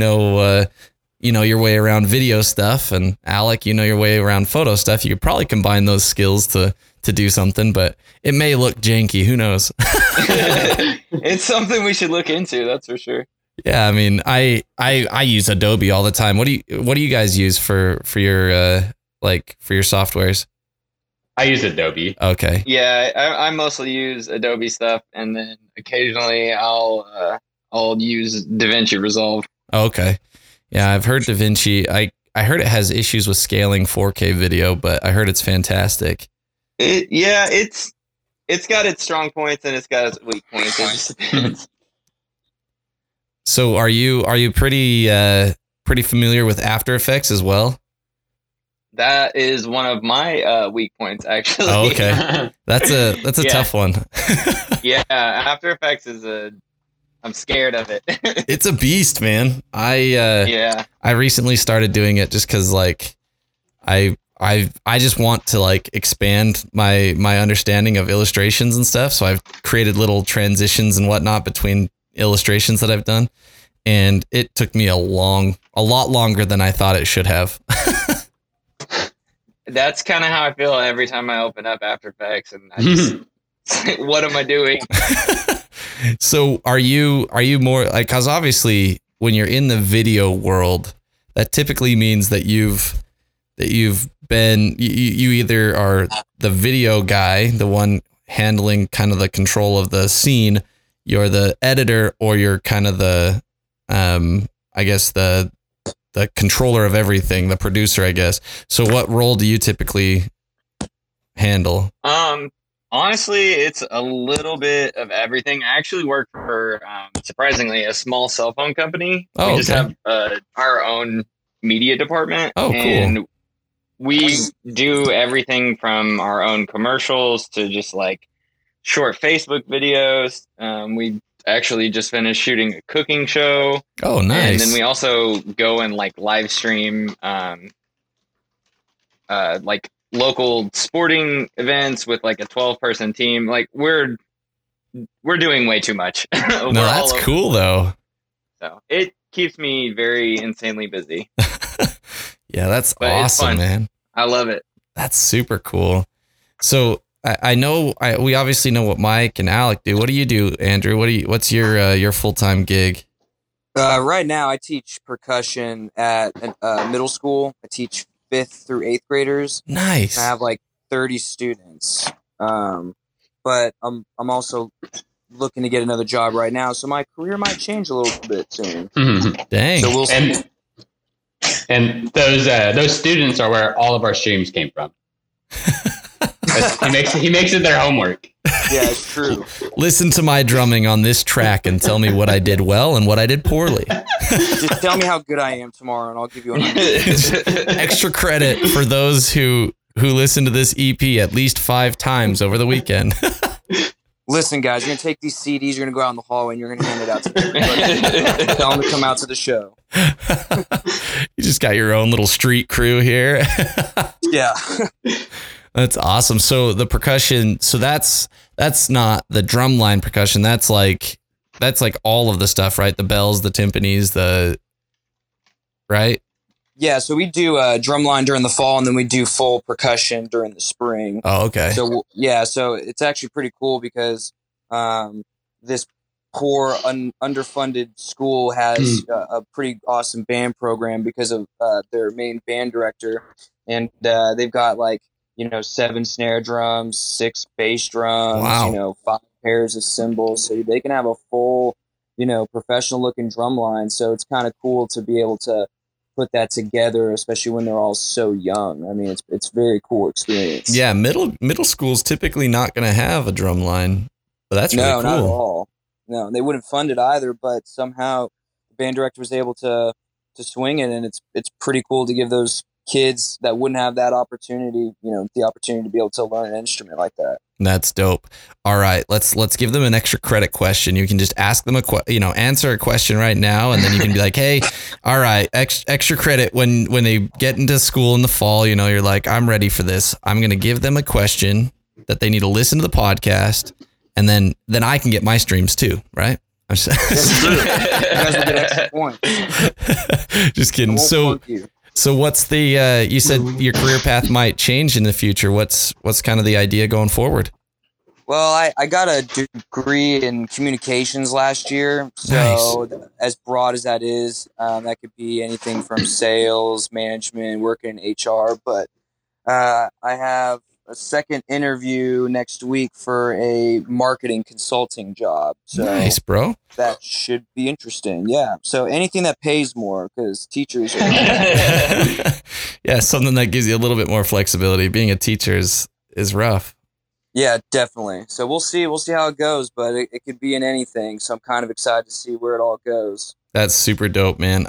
[SPEAKER 1] your way around video stuff, and Alec, your way around photo stuff, you could probably combine those skills to do something, but it may look janky. Who knows?
[SPEAKER 4] It's something we should look into. That's for sure.
[SPEAKER 1] Yeah, I mean, I use Adobe all the time. What do you guys use for your for your softwares?
[SPEAKER 3] I use Adobe.
[SPEAKER 1] Okay.
[SPEAKER 4] Yeah, I mostly use Adobe stuff, and then occasionally I'll use DaVinci Resolve.
[SPEAKER 1] Okay. Yeah, I've heard DaVinci. I heard it has issues with scaling 4K video, but I heard it's fantastic.
[SPEAKER 4] It's got its strong points and it's got its weak points. It just depends.
[SPEAKER 1] So are you pretty familiar with After Effects as well?
[SPEAKER 4] That is one of my weak points, actually.
[SPEAKER 1] Oh, okay. That's a
[SPEAKER 4] Yeah.
[SPEAKER 1] tough one.
[SPEAKER 4] Yeah, After Effects I'm scared of it.
[SPEAKER 1] It's a beast, man. I recently started doing it just because like I just want to like expand my understanding of illustrations and stuff. So I've created little transitions and whatnot between illustrations that I've done, and it took me a lot longer than I thought it should have.
[SPEAKER 4] That's kind of how I feel every time I open up After Effects, and I just, what am I doing?
[SPEAKER 1] So are you more like, because obviously when you're in the video world, that typically means that you've been you either are the video guy, the one handling kind of the control of the scene, you're the editor, or you're kind of the I guess the controller of everything, the producer, I guess. So what role do you typically handle?
[SPEAKER 4] Honestly, it's a little bit of everything. I actually work for, surprisingly, a small cell phone company.
[SPEAKER 1] Oh,
[SPEAKER 4] We just
[SPEAKER 1] okay.
[SPEAKER 4] have our own media department.
[SPEAKER 1] Oh, cool.
[SPEAKER 4] And we do everything from our own commercials to just like short Facebook videos. We actually just finished shooting a cooking show.
[SPEAKER 1] Oh,
[SPEAKER 4] And
[SPEAKER 1] nice.
[SPEAKER 4] then we also go and like live stream like local sporting events with like a 12-person team. Like we're doing way too much.
[SPEAKER 1] No, that's cool though.
[SPEAKER 4] So it keeps me very insanely busy.
[SPEAKER 1] Yeah, that's
[SPEAKER 4] But it's
[SPEAKER 1] awesome,
[SPEAKER 4] fun.
[SPEAKER 1] man.
[SPEAKER 4] I love it.
[SPEAKER 1] That's super cool. So I know we obviously know what Mike and Alec do. What do you do, Andrew? What's your full-time gig?
[SPEAKER 2] Right now, I teach percussion at a middle school. I teach 5th through 8th graders.
[SPEAKER 1] Nice.
[SPEAKER 2] I have like 30 students. But I'm also looking to get another job right now, so my career might change a little bit soon.
[SPEAKER 1] Dang.
[SPEAKER 2] So we'll see.
[SPEAKER 3] And those students are where all of our streams came from. he makes it their homework.
[SPEAKER 2] Yeah, it's true.
[SPEAKER 1] Listen to my drumming on this track and tell me what I did well and what I did poorly.
[SPEAKER 2] Just tell me how good I am tomorrow, and I'll give you a 100.
[SPEAKER 1] Extra credit for those who listen to this EP at least 5 times over the weekend.
[SPEAKER 2] Listen, guys, you're gonna take these CDs, you're gonna go out in the hallway, and you're gonna hand it out to everybody. Tell them to come out to the show.
[SPEAKER 1] You just got your own little street crew here.
[SPEAKER 2] Yeah.
[SPEAKER 1] That's awesome. So the percussion, so that's not the drumline percussion. That's like all of the stuff, right? The bells, the timpanis, right?
[SPEAKER 2] Yeah, so we do drumline during the fall, and then we do full percussion during the spring.
[SPEAKER 1] Oh, okay.
[SPEAKER 2] So so it's actually pretty cool because this poor underfunded school has a pretty awesome band program because of their main band director, and they've got 7 snare drums, 6 bass drums,
[SPEAKER 1] Wow.
[SPEAKER 2] 5 pairs of cymbals, so they can have a full professional looking drum line. So it's kind of cool to be able to put that together, especially when they're all so young. I mean, it's very cool experience.
[SPEAKER 1] Yeah, middle school's typically not going to have a drum line, but that's really cool.
[SPEAKER 2] No, not at all. No, they wouldn't fund it either, but somehow the band director was able to swing it, and it's pretty cool to give those kids that wouldn't have that opportunity, the opportunity to be able to learn an instrument like that.
[SPEAKER 1] That's dope. All right, let's give them an extra credit question. You can just ask them answer a question right now, and then you can be like, hey, all right, extra credit when they get into school in the fall. You're like, I'm ready for this. I'm gonna give them a question that they need to listen to the podcast, and then I can get my streams too, right?
[SPEAKER 2] That's true. You guys will get extra points.
[SPEAKER 1] Just kidding. So what's the you said your career path might change in the future. What's kind of the idea going forward?
[SPEAKER 2] Well, I got a degree in communications last year. So
[SPEAKER 1] Nice.
[SPEAKER 2] As broad as that is, that could be anything from sales, management, working in HR. But I have a second interview next week for a marketing consulting job. So
[SPEAKER 1] Nice, bro.
[SPEAKER 2] that should be interesting. Yeah. So anything that pays more, because teachers are
[SPEAKER 1] Yeah, something that gives you a little bit more flexibility. Being a teacher is rough.
[SPEAKER 2] Yeah, definitely. So we'll see how it goes, but it could be in anything. So I'm kind of excited to see where it all goes.
[SPEAKER 1] That's super dope, man.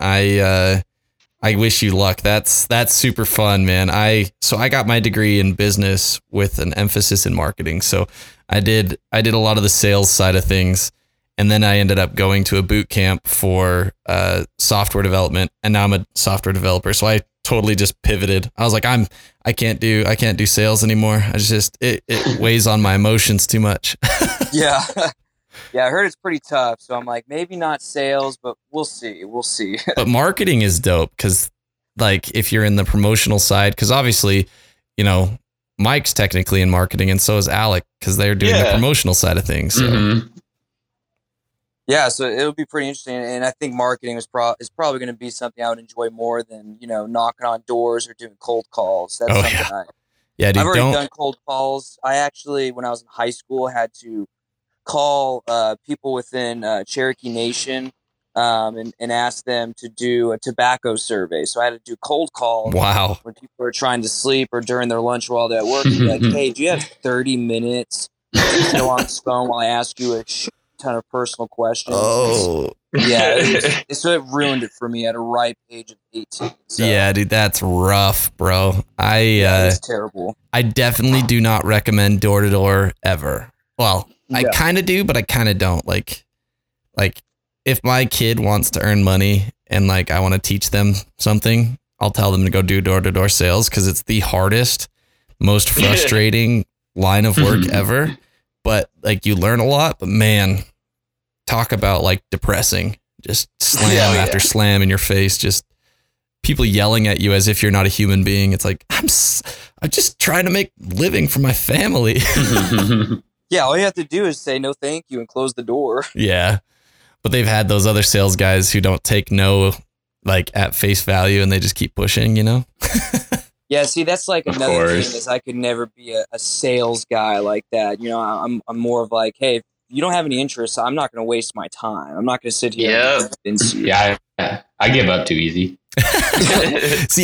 [SPEAKER 1] I wish you luck. That's super fun, man. I got my degree in business with an emphasis in marketing. So I did a lot of the sales side of things, and then I ended up going to a boot camp for software development, and now I'm a software developer. So I totally just pivoted. I was like, I can't do sales anymore. It weighs on my emotions too much.
[SPEAKER 2] Yeah. Yeah, I heard it's pretty tough. So I'm like, maybe not sales, but we'll see.
[SPEAKER 1] But marketing is dope because, if you're in the promotional side, because obviously, Mike's technically in marketing, and so is Alec because they're doing the promotional side of things. So.
[SPEAKER 3] Mm-hmm.
[SPEAKER 2] Yeah, so it'll be pretty interesting, and I think marketing is probably going to be something I would enjoy more than knocking on doors or doing cold calls. That's something
[SPEAKER 1] dude,
[SPEAKER 2] I've already done cold calls. I actually, when I was in high school, had to call people within Cherokee Nation and asked them to do a tobacco survey. So I had to do cold calls.
[SPEAKER 1] Wow.
[SPEAKER 2] When people are trying to sleep or during their lunch while they're at work. Be like, hey, do you have 30 minutes to go on this phone while I ask you a ton of personal questions?
[SPEAKER 1] Oh.
[SPEAKER 2] Yeah, so it ruined it for me at a ripe age of 18. So.
[SPEAKER 1] Yeah, dude, that's rough, bro.
[SPEAKER 2] It's terrible.
[SPEAKER 1] I definitely do not recommend door to door ever. Well, I kind of do, but I kind of don't. Like if my kid wants to earn money and like I want to teach them something, I'll tell them to go do door to door sales because it's the hardest, most frustrating line of work ever. But like you learn a lot. But man, talk about like depressing. Just slam after slam in your face. Just people yelling at you as if you're not a human being. It's like I'm just trying to make living for my family.
[SPEAKER 2] Yeah, all you have to do is say no thank you and close the door.
[SPEAKER 1] Yeah. But they've had those other sales guys who don't take no like at face value and they just keep pushing, you know?
[SPEAKER 2] Yeah, see, that's like another thing is I could never be a sales guy like that. You know, I'm more of like, hey, if you don't have any interest, I'm not going to waste my time. I'm not going to sit here and convince you.
[SPEAKER 3] Yeah, I give up too easy.
[SPEAKER 1] See,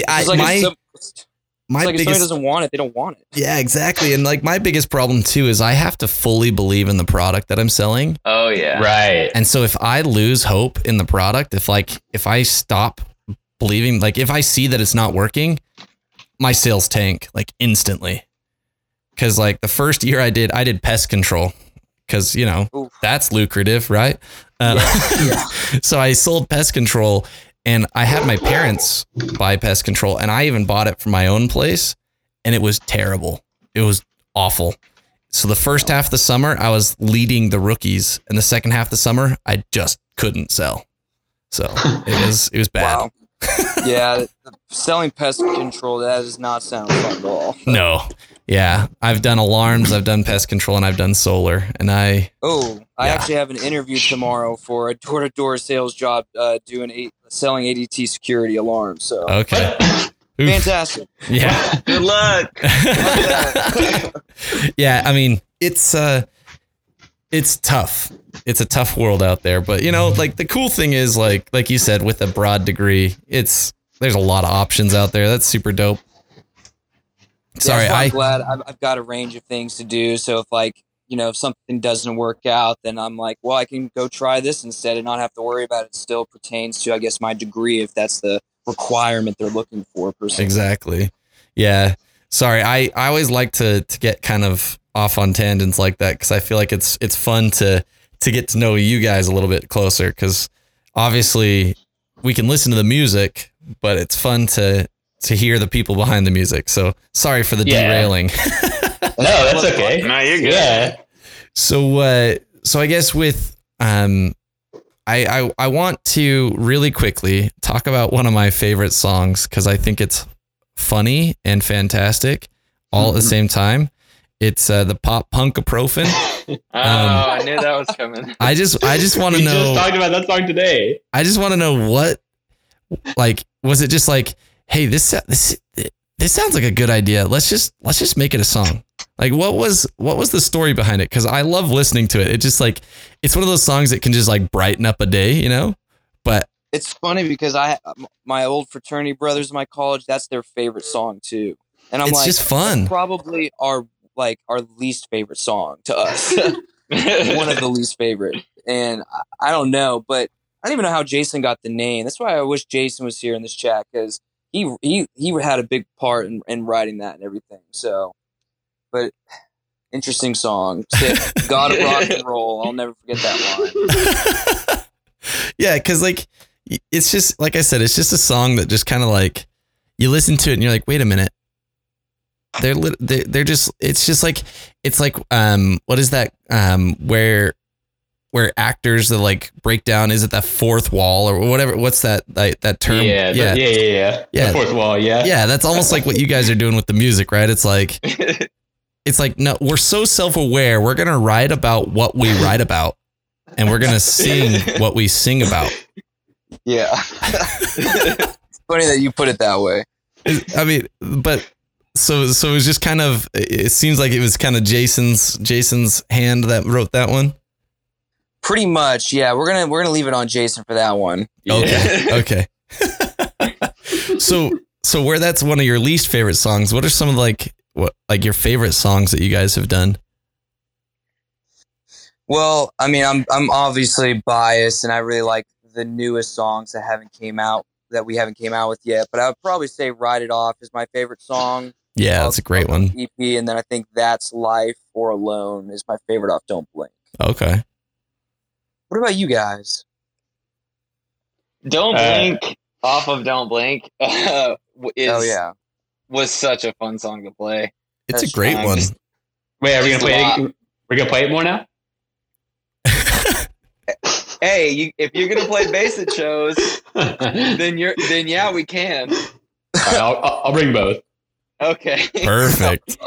[SPEAKER 1] my
[SPEAKER 2] if
[SPEAKER 1] biggest,
[SPEAKER 2] somebody doesn't want it, they don't want it.
[SPEAKER 1] Yeah, exactly. And like my biggest problem too is I have to fully believe in the product that I'm selling.
[SPEAKER 4] Oh yeah.
[SPEAKER 3] Right.
[SPEAKER 1] And so if I lose hope in the product, if I stop believing, like if I see that it's not working, my sales tank like instantly. Cause like the first year I did pest control cause you know, that's lucrative, right? So I sold pest control. And I had my parents buy pest control and I even bought it from my own place and it was terrible. It was awful. So the first half of the summer I was leading the rookies and the second half of the summer I just couldn't sell. So it was bad.
[SPEAKER 2] Wow. Yeah. Selling pest control, that does not sound fun at all.
[SPEAKER 1] No. Yeah. I've done alarms, I've done pest control and I've done solar and I
[SPEAKER 2] actually have an interview tomorrow for a door-to-door sales job selling ADT security alarms. So
[SPEAKER 1] okay.
[SPEAKER 2] Fantastic.
[SPEAKER 1] Yeah.
[SPEAKER 4] Good luck.
[SPEAKER 1] Yeah, I mean, it's tough. It's a tough world out there, but you know, like the cool thing is like you said with a broad degree, there's a lot of options out there. That's super dope. Sorry,
[SPEAKER 2] I'm glad I've got a range of things to do. So if something doesn't work out, then I'm like, well, I can go try this instead and not have to worry about it. It still pertains to, I guess, my degree if that's the requirement they're looking for. Personally.
[SPEAKER 1] Exactly. Yeah. Sorry, I always like to get kind of off on tangents like that because I feel like it's fun to get to know you guys a little bit closer because obviously we can listen to the music, but it's fun to hear the people behind the music. So sorry for the derailing.
[SPEAKER 3] No, that's okay.
[SPEAKER 4] No, you're good.
[SPEAKER 3] Yeah.
[SPEAKER 1] So I guess with I want to really quickly talk about one of my favorite songs because I think it's funny and fantastic all at the same time. It's the Pop Punkaprofen.
[SPEAKER 4] I knew that was coming.
[SPEAKER 1] I just want to know.
[SPEAKER 3] We just talked about that song today. I
[SPEAKER 1] just want to know what, like, was it just like, hey, this sounds like a good idea. Let's just make it a song. Like, what was the story behind it? Because I love listening to it. It just like it's one of those songs that can just like brighten up a day, you know. But
[SPEAKER 2] it's funny because my old fraternity brothers in my college, that's their favorite song too, and I'm
[SPEAKER 1] it's just fun.
[SPEAKER 2] Probably our least favorite song to us. One of the least favorite, and I don't know, but I don't even know how Jason got the name. That's why I wish Jason was here in this chat because he had a big part in writing that and everything. So. But interesting song. God of rock and roll. I'll never forget that line.
[SPEAKER 1] Yeah, because like it's just like I said, it's just a song that just kind of like you listen to it and you're like, wait a minute. They're just it's just like it's like what is that where actors that like break down, is it the fourth wall or whatever? What's that term?
[SPEAKER 3] Yeah. The fourth wall. Yeah.
[SPEAKER 1] Yeah, that's almost like what you guys are doing with the music, right? It's like. It's like, no, we're so self-aware. We're going to write about what we write about and we're going to sing what we sing about.
[SPEAKER 2] Yeah. It's funny that you put it that way.
[SPEAKER 1] I mean, but so it was just kind of, it seems like it was kind of Jason's hand that wrote that one.
[SPEAKER 2] Pretty much, yeah. We're gonna leave it on Jason for that one.
[SPEAKER 1] Okay. Okay. So where that's one of your least favorite songs, what are some of your favorite songs that you guys have done?
[SPEAKER 2] Well, I mean, I'm obviously biased, and I really like the newest songs that we haven't came out with yet. But I would probably say "Ride It Off" is my favorite song.
[SPEAKER 1] Yeah, that's a great one.
[SPEAKER 2] EP, and then I think "That's Life" or "Alone" is my favorite off "Don't Blink."
[SPEAKER 1] Okay.
[SPEAKER 2] What about you guys?
[SPEAKER 4] Don't Blink off of Don't Blink was such a fun song to play.
[SPEAKER 1] It's a great one.
[SPEAKER 3] Wait, are we gonna play it? We're gonna play it more now?
[SPEAKER 4] Hey, if you're gonna play bass at shows, then yeah, we can.
[SPEAKER 3] All right, I'll bring both.
[SPEAKER 4] Okay.
[SPEAKER 1] Perfect.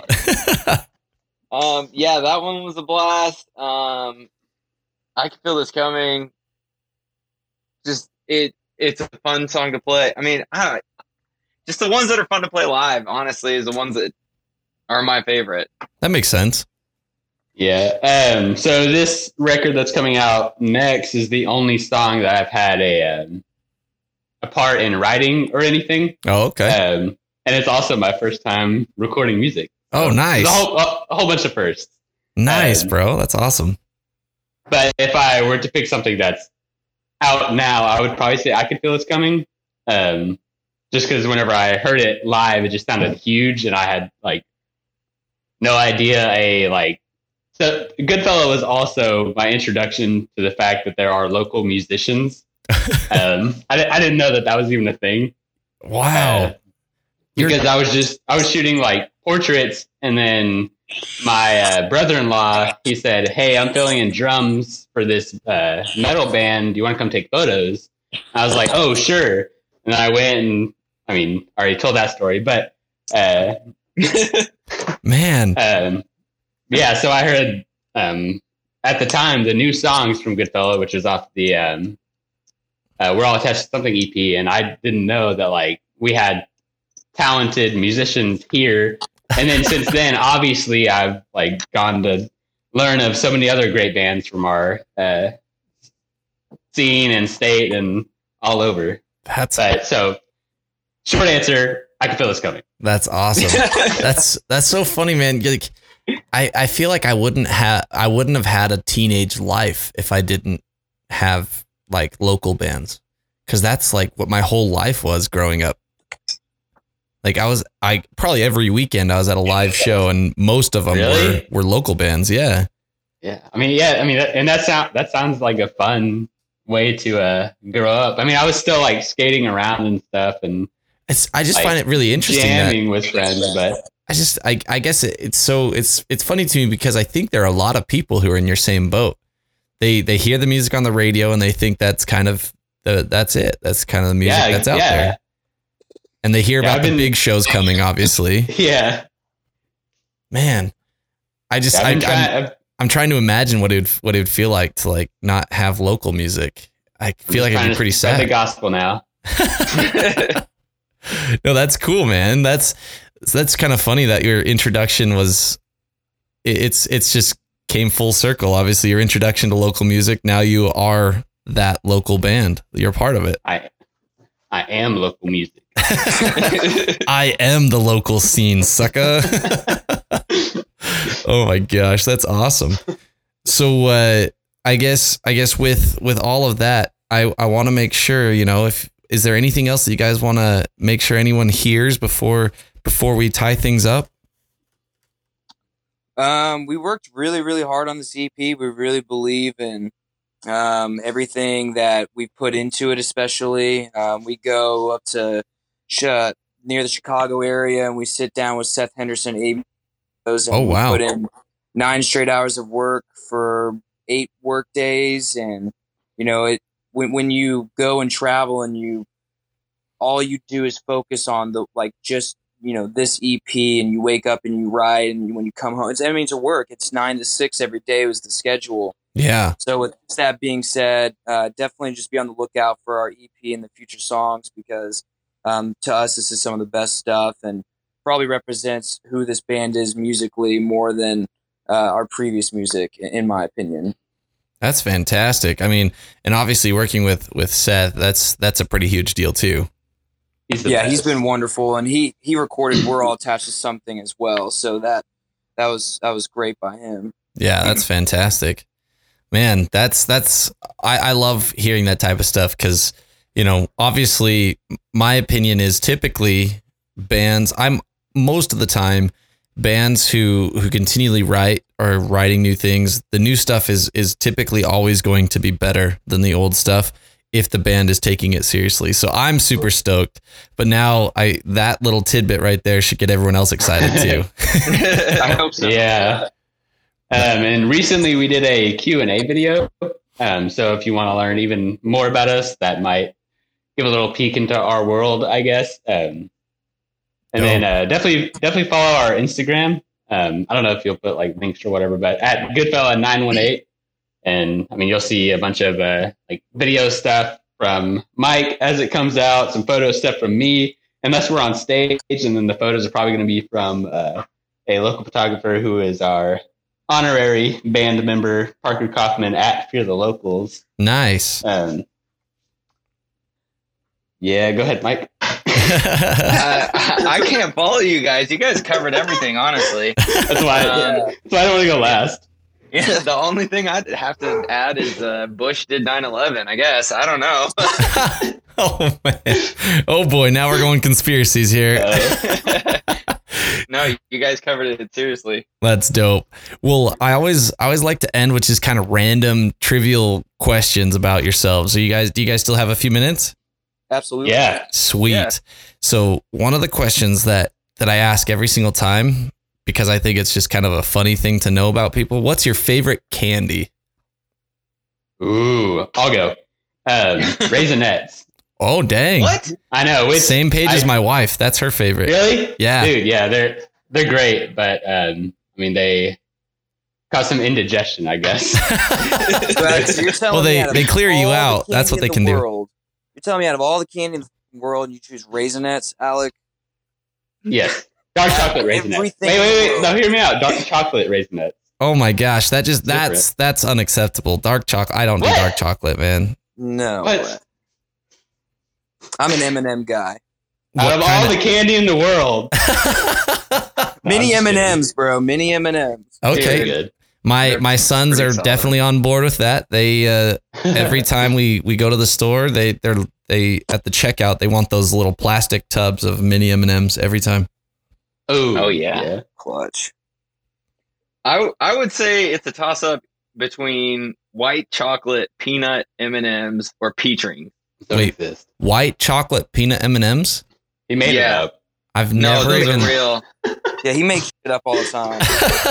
[SPEAKER 4] Yeah, that one was a blast. I Can Feel This Coming. Just it's a fun song to play. I mean, just the ones that are fun to play live, honestly, is the ones that are my favorite.
[SPEAKER 1] That makes sense.
[SPEAKER 3] Yeah. So this record that's coming out next is the only song that I've had a part in writing or anything.
[SPEAKER 1] Oh, okay.
[SPEAKER 3] And it's also my first time recording music.
[SPEAKER 1] Oh, nice.
[SPEAKER 3] A whole bunch of firsts.
[SPEAKER 1] Nice, bro. That's awesome.
[SPEAKER 3] But if I were to pick something that's out now, I would probably say I Could Feel It's Coming. Just because whenever I heard it live, it just sounded huge, and I had no idea So Goodfellow was also my introduction to the fact that there are local musicians. I didn't know that was even a thing.
[SPEAKER 1] Wow.
[SPEAKER 3] Because I was shooting portraits, and then my brother-in-law, he said, "Hey, I'm filling in drums for this metal band. Do you want to come take photos?" I was like, "Oh, sure." And I went, and I already told that story, but
[SPEAKER 1] man.
[SPEAKER 3] Yeah, so I heard at the time the new songs from Goodfellow, which was off the We're All Attached to Something EP, and I didn't know that we had talented musicians here. And then since then, obviously, I've gone to learn of so many other great bands from our scene and state and all over. So short answer, I Can Feel This Coming.
[SPEAKER 1] That's awesome. That's so funny, man. I feel like I wouldn't have had a teenage life if I didn't have local bands, because that's what my whole life was growing up. I probably every weekend I was at a live show, and most of them were local bands. Yeah.
[SPEAKER 3] Yeah. And that sounds like a fun way to grow up. I was still skating around and stuff, and
[SPEAKER 1] I just find it really interesting
[SPEAKER 3] jamming with friends, but
[SPEAKER 1] I guess it's funny to me because I think there are a lot of people who are in your same boat. They hear the music on the radio and they think that's kind of that's it. That's kind of the music that's out there. And they hear about the big shows coming, obviously.
[SPEAKER 3] Yeah.
[SPEAKER 1] Man, I'm trying to imagine what it would feel like to not have local music. I feel like it'd be pretty sad.
[SPEAKER 3] The gospel now.
[SPEAKER 1] No, that's cool, man. That's kind of funny that your introduction was. It's just came full circle. Obviously, your introduction to local music. Now you are that local band. You're part of it.
[SPEAKER 3] I am local music.
[SPEAKER 1] I am the local scene, sucker. Oh my gosh, that's awesome. So I guess with all of that, I want to make sure, is there anything else that you guys want to make sure anyone hears before we tie things up?
[SPEAKER 2] We worked really, really hard on this EP. We really believe in everything that we put into it, especially. We go up to near the Chicago area, and we sit down with Seth Henderson, and
[SPEAKER 1] oh, wow.
[SPEAKER 2] we put in 9 straight hours of work for 8 work days. And, when you go and travel and all you do is focus on this EP, and you wake up and you write, and when you come home, it's a work. It's 9 to 6 every day was the schedule.
[SPEAKER 1] Yeah.
[SPEAKER 2] So with that being said, definitely just be on the lookout for our EP and the future songs, because to us, this is some of the best stuff and probably represents who this band is musically more than our previous music, in my opinion.
[SPEAKER 1] That's fantastic. I mean, and obviously working with Seth, that's a pretty huge deal too.
[SPEAKER 3] He's the
[SPEAKER 2] Yeah,
[SPEAKER 3] best.
[SPEAKER 2] he's been wonderful, and he recorded "We're All Attached to Something" as well. So that was great by him.
[SPEAKER 1] Yeah, that's fantastic. Man, I love hearing that type of stuff because, you know, obviously my opinion is typically most of the time bands who continually write or writing new things, the new stuff is typically always going to be better than the old stuff if the band is taking it seriously. So I'm super stoked, but now that little tidbit right there should get everyone else excited too.
[SPEAKER 4] I hope so.
[SPEAKER 3] Yeah. And recently we did a Q&A video. So if you want to learn even more about us, that might give a little peek into our world, I guess. And then definitely follow our Instagram. I don't know if you'll put like links or whatever, but at Goodfella918. And I mean, you'll see a bunch of like video stuff from Mike as it comes out, some photo stuff from me, unless we're on stage. And then the photos are probably going to be from a local photographer who is our honorary band member, Parker Kaufman at Fear the Locals.
[SPEAKER 1] Nice.
[SPEAKER 3] Yeah, go ahead, Mike.
[SPEAKER 4] I can't follow you guys. You guys covered everything, honestly.
[SPEAKER 3] That's why I don't want to go last.
[SPEAKER 4] Yeah, the only thing I'd have to add is Bush did 9/11. I guess I don't know.
[SPEAKER 1] Oh man! Oh boy! Now we're going conspiracies here.
[SPEAKER 4] No, you guys covered it seriously.
[SPEAKER 1] That's dope. Well, I always like to end with just kind of random, trivial questions about yourselves. So do you guys still have a few minutes?
[SPEAKER 2] Absolutely.
[SPEAKER 3] Yeah.
[SPEAKER 1] Sweet.
[SPEAKER 4] Yeah.
[SPEAKER 1] So one of the questions that I ask every single time, because I think it's just kind of a funny thing to know about people. What's your favorite candy?
[SPEAKER 3] Ooh, I'll go. Raisinets.
[SPEAKER 1] Oh, dang.
[SPEAKER 4] What?
[SPEAKER 3] I know.
[SPEAKER 1] Same page as my wife. That's her favorite.
[SPEAKER 3] Really?
[SPEAKER 1] Yeah.
[SPEAKER 3] Dude, yeah, they're great, but I mean they cause some indigestion, I guess.
[SPEAKER 2] But you're telling
[SPEAKER 1] Well,
[SPEAKER 2] me out of
[SPEAKER 1] they clear you
[SPEAKER 2] all the
[SPEAKER 1] out. That's what
[SPEAKER 2] candy
[SPEAKER 1] they
[SPEAKER 2] in
[SPEAKER 1] can
[SPEAKER 2] the
[SPEAKER 1] do.
[SPEAKER 2] world, You're telling me out of all the candy in the world, you choose Raisinets, Alec?
[SPEAKER 3] Yes. Dark chocolate raisinets.
[SPEAKER 2] Everything
[SPEAKER 3] Wait.
[SPEAKER 2] in the
[SPEAKER 3] No,
[SPEAKER 2] world.
[SPEAKER 3] hear me out. Dark chocolate raisinets.
[SPEAKER 1] Oh my gosh, that's unacceptable. Dark chocolate. I don't do
[SPEAKER 3] What?
[SPEAKER 1] dark chocolate, man.
[SPEAKER 2] No.
[SPEAKER 3] What?
[SPEAKER 2] I'm an M&M guy.
[SPEAKER 3] Out of all the candy in the world.
[SPEAKER 2] Mini
[SPEAKER 3] I'm just
[SPEAKER 2] M&Ms, bro. Mini M&Ms.
[SPEAKER 3] kidding.
[SPEAKER 1] Okay.
[SPEAKER 3] Very good.
[SPEAKER 1] My sons
[SPEAKER 4] pretty
[SPEAKER 1] are
[SPEAKER 4] solid.
[SPEAKER 1] definitely on board with that. They every time we go to the store, they at the checkout, they want those little plastic tubs of mini M&Ms every time.
[SPEAKER 4] Oh, yeah.
[SPEAKER 2] Clutch.
[SPEAKER 4] I would say it's a toss up between white chocolate peanut M&Ms or peach rings.
[SPEAKER 3] Don't
[SPEAKER 1] Wait.
[SPEAKER 3] exist.
[SPEAKER 1] White chocolate peanut M&Ms?
[SPEAKER 3] He made
[SPEAKER 4] Yeah.
[SPEAKER 3] it up.
[SPEAKER 1] I've
[SPEAKER 4] No,
[SPEAKER 1] never
[SPEAKER 4] those
[SPEAKER 1] even
[SPEAKER 4] are real.
[SPEAKER 2] Yeah, he makes shit up all the time.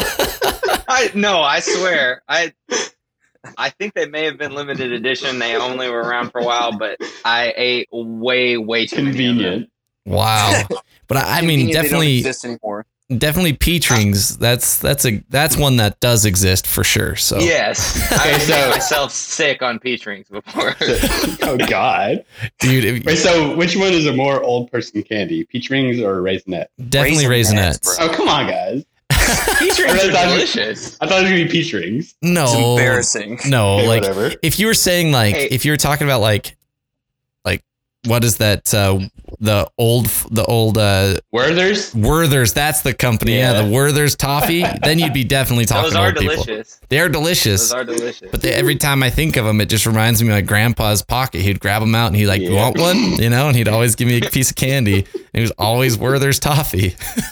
[SPEAKER 4] I swear. I think they may have been limited edition. They only were around for a while, but I ate way too many of them.
[SPEAKER 3] Convenient.
[SPEAKER 1] Wow. But I mean,
[SPEAKER 2] Convenient they don't
[SPEAKER 1] definitely
[SPEAKER 2] exist anymore.
[SPEAKER 1] peach rings. That's one that does exist for sure. So
[SPEAKER 4] Yes.
[SPEAKER 3] Okay,
[SPEAKER 4] I
[SPEAKER 3] so-
[SPEAKER 4] made myself sick on peach rings before.
[SPEAKER 3] Oh God.
[SPEAKER 1] dude,
[SPEAKER 3] Wait, so which one is a more old person candy? Peach rings or raisinette?
[SPEAKER 1] definitely
[SPEAKER 2] Raisinets,
[SPEAKER 1] Raisinets.
[SPEAKER 3] Oh, come on, guys.
[SPEAKER 4] Peach rings
[SPEAKER 3] I
[SPEAKER 4] are
[SPEAKER 3] thought-
[SPEAKER 4] delicious.
[SPEAKER 3] I thought it was gonna be peach rings.
[SPEAKER 1] No,
[SPEAKER 2] It's embarrassing.
[SPEAKER 1] no.
[SPEAKER 3] Okay,
[SPEAKER 1] Like
[SPEAKER 3] whatever.
[SPEAKER 1] if you were saying
[SPEAKER 4] Hey.
[SPEAKER 1] if you were talking about like what is that? The old
[SPEAKER 3] Werther's?
[SPEAKER 1] Werther's. That's the company. Yeah,
[SPEAKER 3] Yeah.
[SPEAKER 1] the Werther's toffee. Then you'd be definitely talking
[SPEAKER 4] Those
[SPEAKER 1] to
[SPEAKER 4] are
[SPEAKER 1] old people.
[SPEAKER 4] delicious.
[SPEAKER 1] They're delicious.
[SPEAKER 4] Those are delicious.
[SPEAKER 1] But every time I think of them, it just reminds me of my grandpa's pocket. He'd grab them out and he'd like, "You
[SPEAKER 3] Yeah.
[SPEAKER 1] want one?" You know, and he'd always give me a piece of candy. And it was always Werther's toffee.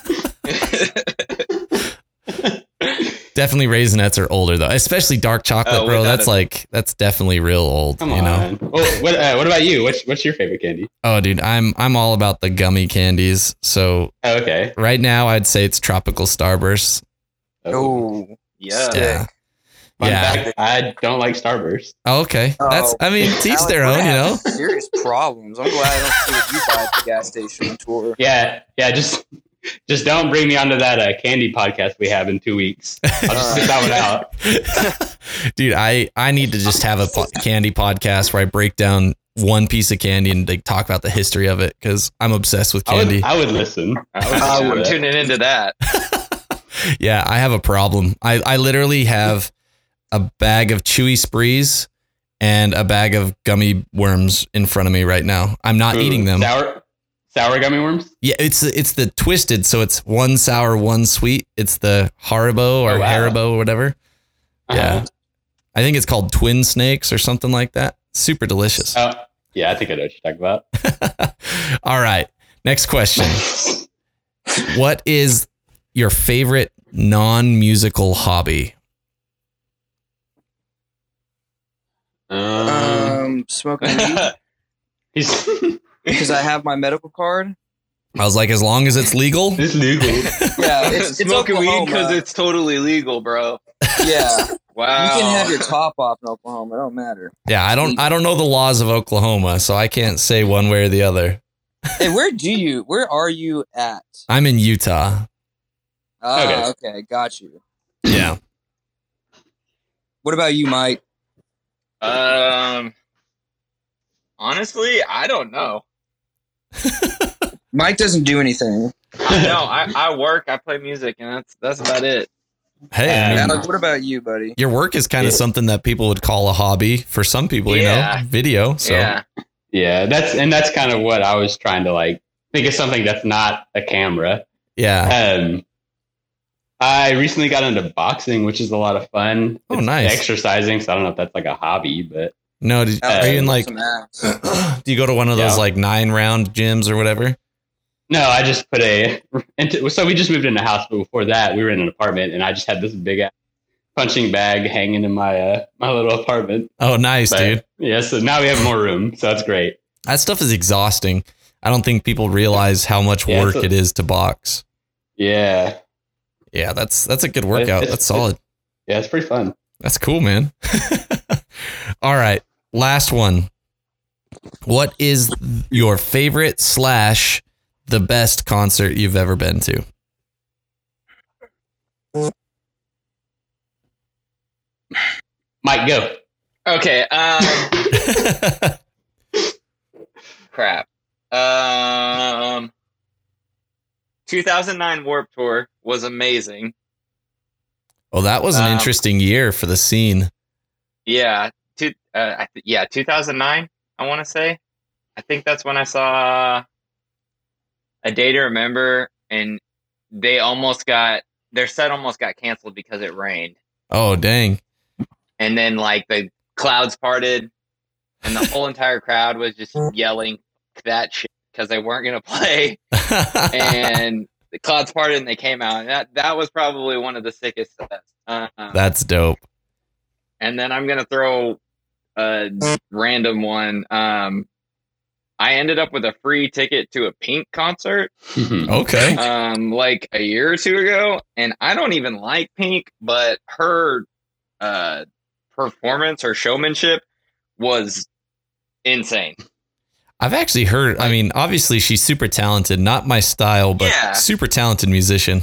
[SPEAKER 1] Definitely Raisinets are older though, especially dark chocolate,
[SPEAKER 4] Oh,
[SPEAKER 1] bro.
[SPEAKER 4] without
[SPEAKER 1] That's definitely real old.
[SPEAKER 3] Come
[SPEAKER 1] you know.
[SPEAKER 3] on. Well, what about you? What's your favorite candy?
[SPEAKER 1] Oh, dude, I'm all about the gummy candies. So
[SPEAKER 3] Oh, okay.
[SPEAKER 1] right now, I'd say it's tropical Starburst.
[SPEAKER 2] Oh,
[SPEAKER 4] yeah.
[SPEAKER 1] Yeah.
[SPEAKER 3] Fun
[SPEAKER 1] Yeah.
[SPEAKER 3] fact, I don't like Starburst.
[SPEAKER 1] Oh, okay. That's. I mean, to each
[SPEAKER 2] Alec,
[SPEAKER 1] their
[SPEAKER 2] we're
[SPEAKER 1] own. You know.
[SPEAKER 2] having serious problems. I'm glad I don't see what you buy at the gas station on tour.
[SPEAKER 3] Yeah. Just don't bring me onto that candy podcast we have in 2 weeks. I'll just sit that one out.
[SPEAKER 1] Dude, I need to just have a candy podcast where I break down one piece of candy and like talk about the history of it because I'm obsessed with candy.
[SPEAKER 3] I would listen.
[SPEAKER 4] I'm tuning into that.
[SPEAKER 1] Yeah, I have a problem. I literally have a bag of Chewy Sprees and a bag of gummy worms in front of me right now. I'm not eating them.
[SPEAKER 3] Sour gummy worms?
[SPEAKER 1] Yeah, it's the twisted, so it's one sour, one sweet. It's the Haribo or Haribo or whatever. Yeah. I think it's called Twin Snakes or something like that. Super delicious.
[SPEAKER 3] Oh, yeah, I think I know what you're talking about.
[SPEAKER 1] All right. Next question. What is your favorite non-musical hobby?
[SPEAKER 2] Smoking weed. Because I have my medical card.
[SPEAKER 1] I was like, as long as it's legal.
[SPEAKER 3] It's legal.
[SPEAKER 2] Yeah, it's
[SPEAKER 4] Smoking weed
[SPEAKER 2] Oklahoma.
[SPEAKER 4] because it's totally legal, bro.
[SPEAKER 2] Yeah.
[SPEAKER 4] Wow.
[SPEAKER 2] You can have your top off in Oklahoma. It don't matter.
[SPEAKER 1] Yeah, I don't know the laws of Oklahoma, so I can't say one way or the other.
[SPEAKER 2] Hey, where are you at?
[SPEAKER 1] I'm in Utah.
[SPEAKER 2] Oh, okay. Got you.
[SPEAKER 1] Yeah.
[SPEAKER 2] What about you, Mike?
[SPEAKER 4] Honestly, I don't know.
[SPEAKER 2] Mike doesn't do anything.
[SPEAKER 4] I work, I play music, and that's about it.
[SPEAKER 1] Hey, I mean,
[SPEAKER 2] Alex, what about you, buddy?
[SPEAKER 1] your work is kind of something that people would call a hobby for some people, you know, video. So
[SPEAKER 3] Yeah, that's kind of what I was trying to like think of something that's not a camera.
[SPEAKER 1] yeah.
[SPEAKER 3] I recently got into boxing, which is a lot of fun.
[SPEAKER 1] Oh,
[SPEAKER 3] It's
[SPEAKER 1] nice.
[SPEAKER 3] exercising, so I don't know if that's like a hobby, but
[SPEAKER 1] No, are you in like,
[SPEAKER 2] Some ass.
[SPEAKER 1] do you go to one of those like 9-round gyms or whatever?
[SPEAKER 3] no, I just put so we just moved in a house, but before that we were in an apartment and I just had this big ass punching bag hanging in my my little apartment.
[SPEAKER 1] Oh, nice,
[SPEAKER 3] But,
[SPEAKER 1] dude.
[SPEAKER 3] Yeah, so now we have more room, so that's great.
[SPEAKER 1] That stuff is exhausting. I don't think people realize how much
[SPEAKER 3] Yeah,
[SPEAKER 1] work it is to box.
[SPEAKER 3] Yeah.
[SPEAKER 1] Yeah, that's a good workout.
[SPEAKER 3] It's-
[SPEAKER 1] That's solid.
[SPEAKER 3] Yeah, it's pretty fun.
[SPEAKER 1] That's cool, man. All right. Last one. What is your favorite / the best concert you've ever been to?
[SPEAKER 3] Mike, go.
[SPEAKER 4] Okay, crap. 2009 Warped Tour was amazing.
[SPEAKER 1] Well, that was an interesting year for the scene.
[SPEAKER 4] Yeah, 2009. I want to say. I think that's when I saw A Day to Remember, and their set almost got canceled because it rained,
[SPEAKER 1] Oh, dang.
[SPEAKER 4] and then like the clouds parted, and the whole entire crowd was just yelling that shit because they weren't gonna play, and the clouds parted and they came out, and that was probably one of the sickest sets.
[SPEAKER 1] That's dope.
[SPEAKER 4] And then I'm gonna throw a random one. I ended up with a free ticket to a Pink concert,
[SPEAKER 1] Okay.
[SPEAKER 4] like a year or two ago, and I don't even like Pink, but her performance, her showmanship was insane.
[SPEAKER 1] I've actually heard, I mean, obviously she's super talented, not my style, but
[SPEAKER 4] Yeah.
[SPEAKER 1] super talented musician.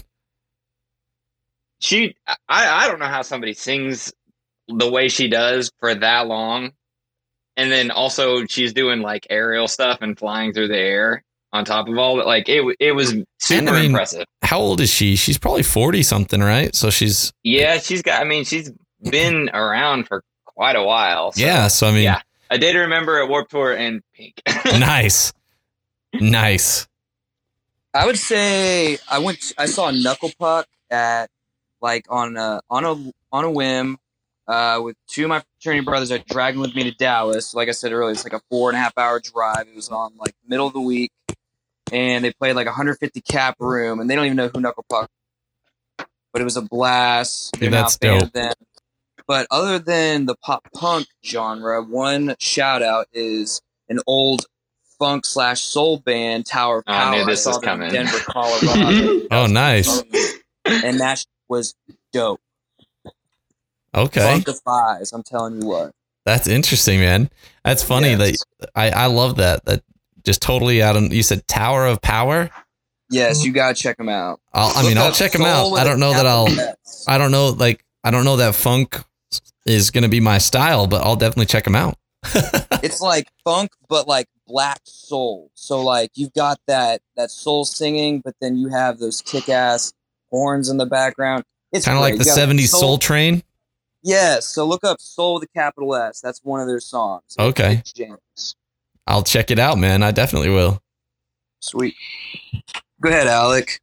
[SPEAKER 4] I don't know how somebody sings the way she does for that long. And then also she's doing like aerial stuff and flying through the air on top of all that. Like it was super impressive.
[SPEAKER 1] How old is she? She's probably 40 something, right? So she's,
[SPEAKER 4] Yeah, she's been around for quite a while. So,
[SPEAKER 1] yeah. So, I mean,
[SPEAKER 4] yeah. A Day to Remember at Warped Tour and Pink.
[SPEAKER 1] nice. Nice.
[SPEAKER 2] I would say I saw Knuckle Puck at like on a whim with two of my fraternity brothers that dragged with me to Dallas. Like I said earlier, it's like a 4.5 hour drive. It was on like middle of the week, and they played like 150 cap room, and they don't even know who Knuckle Puck. But it was a blast.
[SPEAKER 1] Dude,
[SPEAKER 2] They're
[SPEAKER 1] that's
[SPEAKER 2] not a fan
[SPEAKER 1] dope.
[SPEAKER 2] of them. But other than the pop punk genre, one shout out is an old funk / soul band, Tower of
[SPEAKER 4] I
[SPEAKER 2] Power.
[SPEAKER 4] knew this
[SPEAKER 2] saw
[SPEAKER 4] was
[SPEAKER 2] them in
[SPEAKER 4] coming.
[SPEAKER 2] Denver, Colorado.
[SPEAKER 1] Oh, nice.
[SPEAKER 2] And that was dope.
[SPEAKER 1] Okay.
[SPEAKER 2] Funkifies, I'm telling you what.
[SPEAKER 1] That's interesting, man. That's funny
[SPEAKER 2] Yes.
[SPEAKER 1] that I love that. That just totally out of, you said Tower of Power?
[SPEAKER 2] Yes, you gotta check them out.
[SPEAKER 1] I'll check them out. I don't know that I don't know that funk is going to be my style, but I'll definitely check them out.
[SPEAKER 2] It's like funk, but like black soul. So like you've got that soul singing, but then you have those kick-ass horns in the background. It's
[SPEAKER 1] Kind of like the
[SPEAKER 2] great. You got
[SPEAKER 1] 70s Soul Train.
[SPEAKER 2] Yes. So look up Soul with a capital S. That's one of their songs.
[SPEAKER 1] Okay.
[SPEAKER 2] It's James.
[SPEAKER 1] I'll check it out, man. I definitely will.
[SPEAKER 2] Sweet. Go ahead, Alec.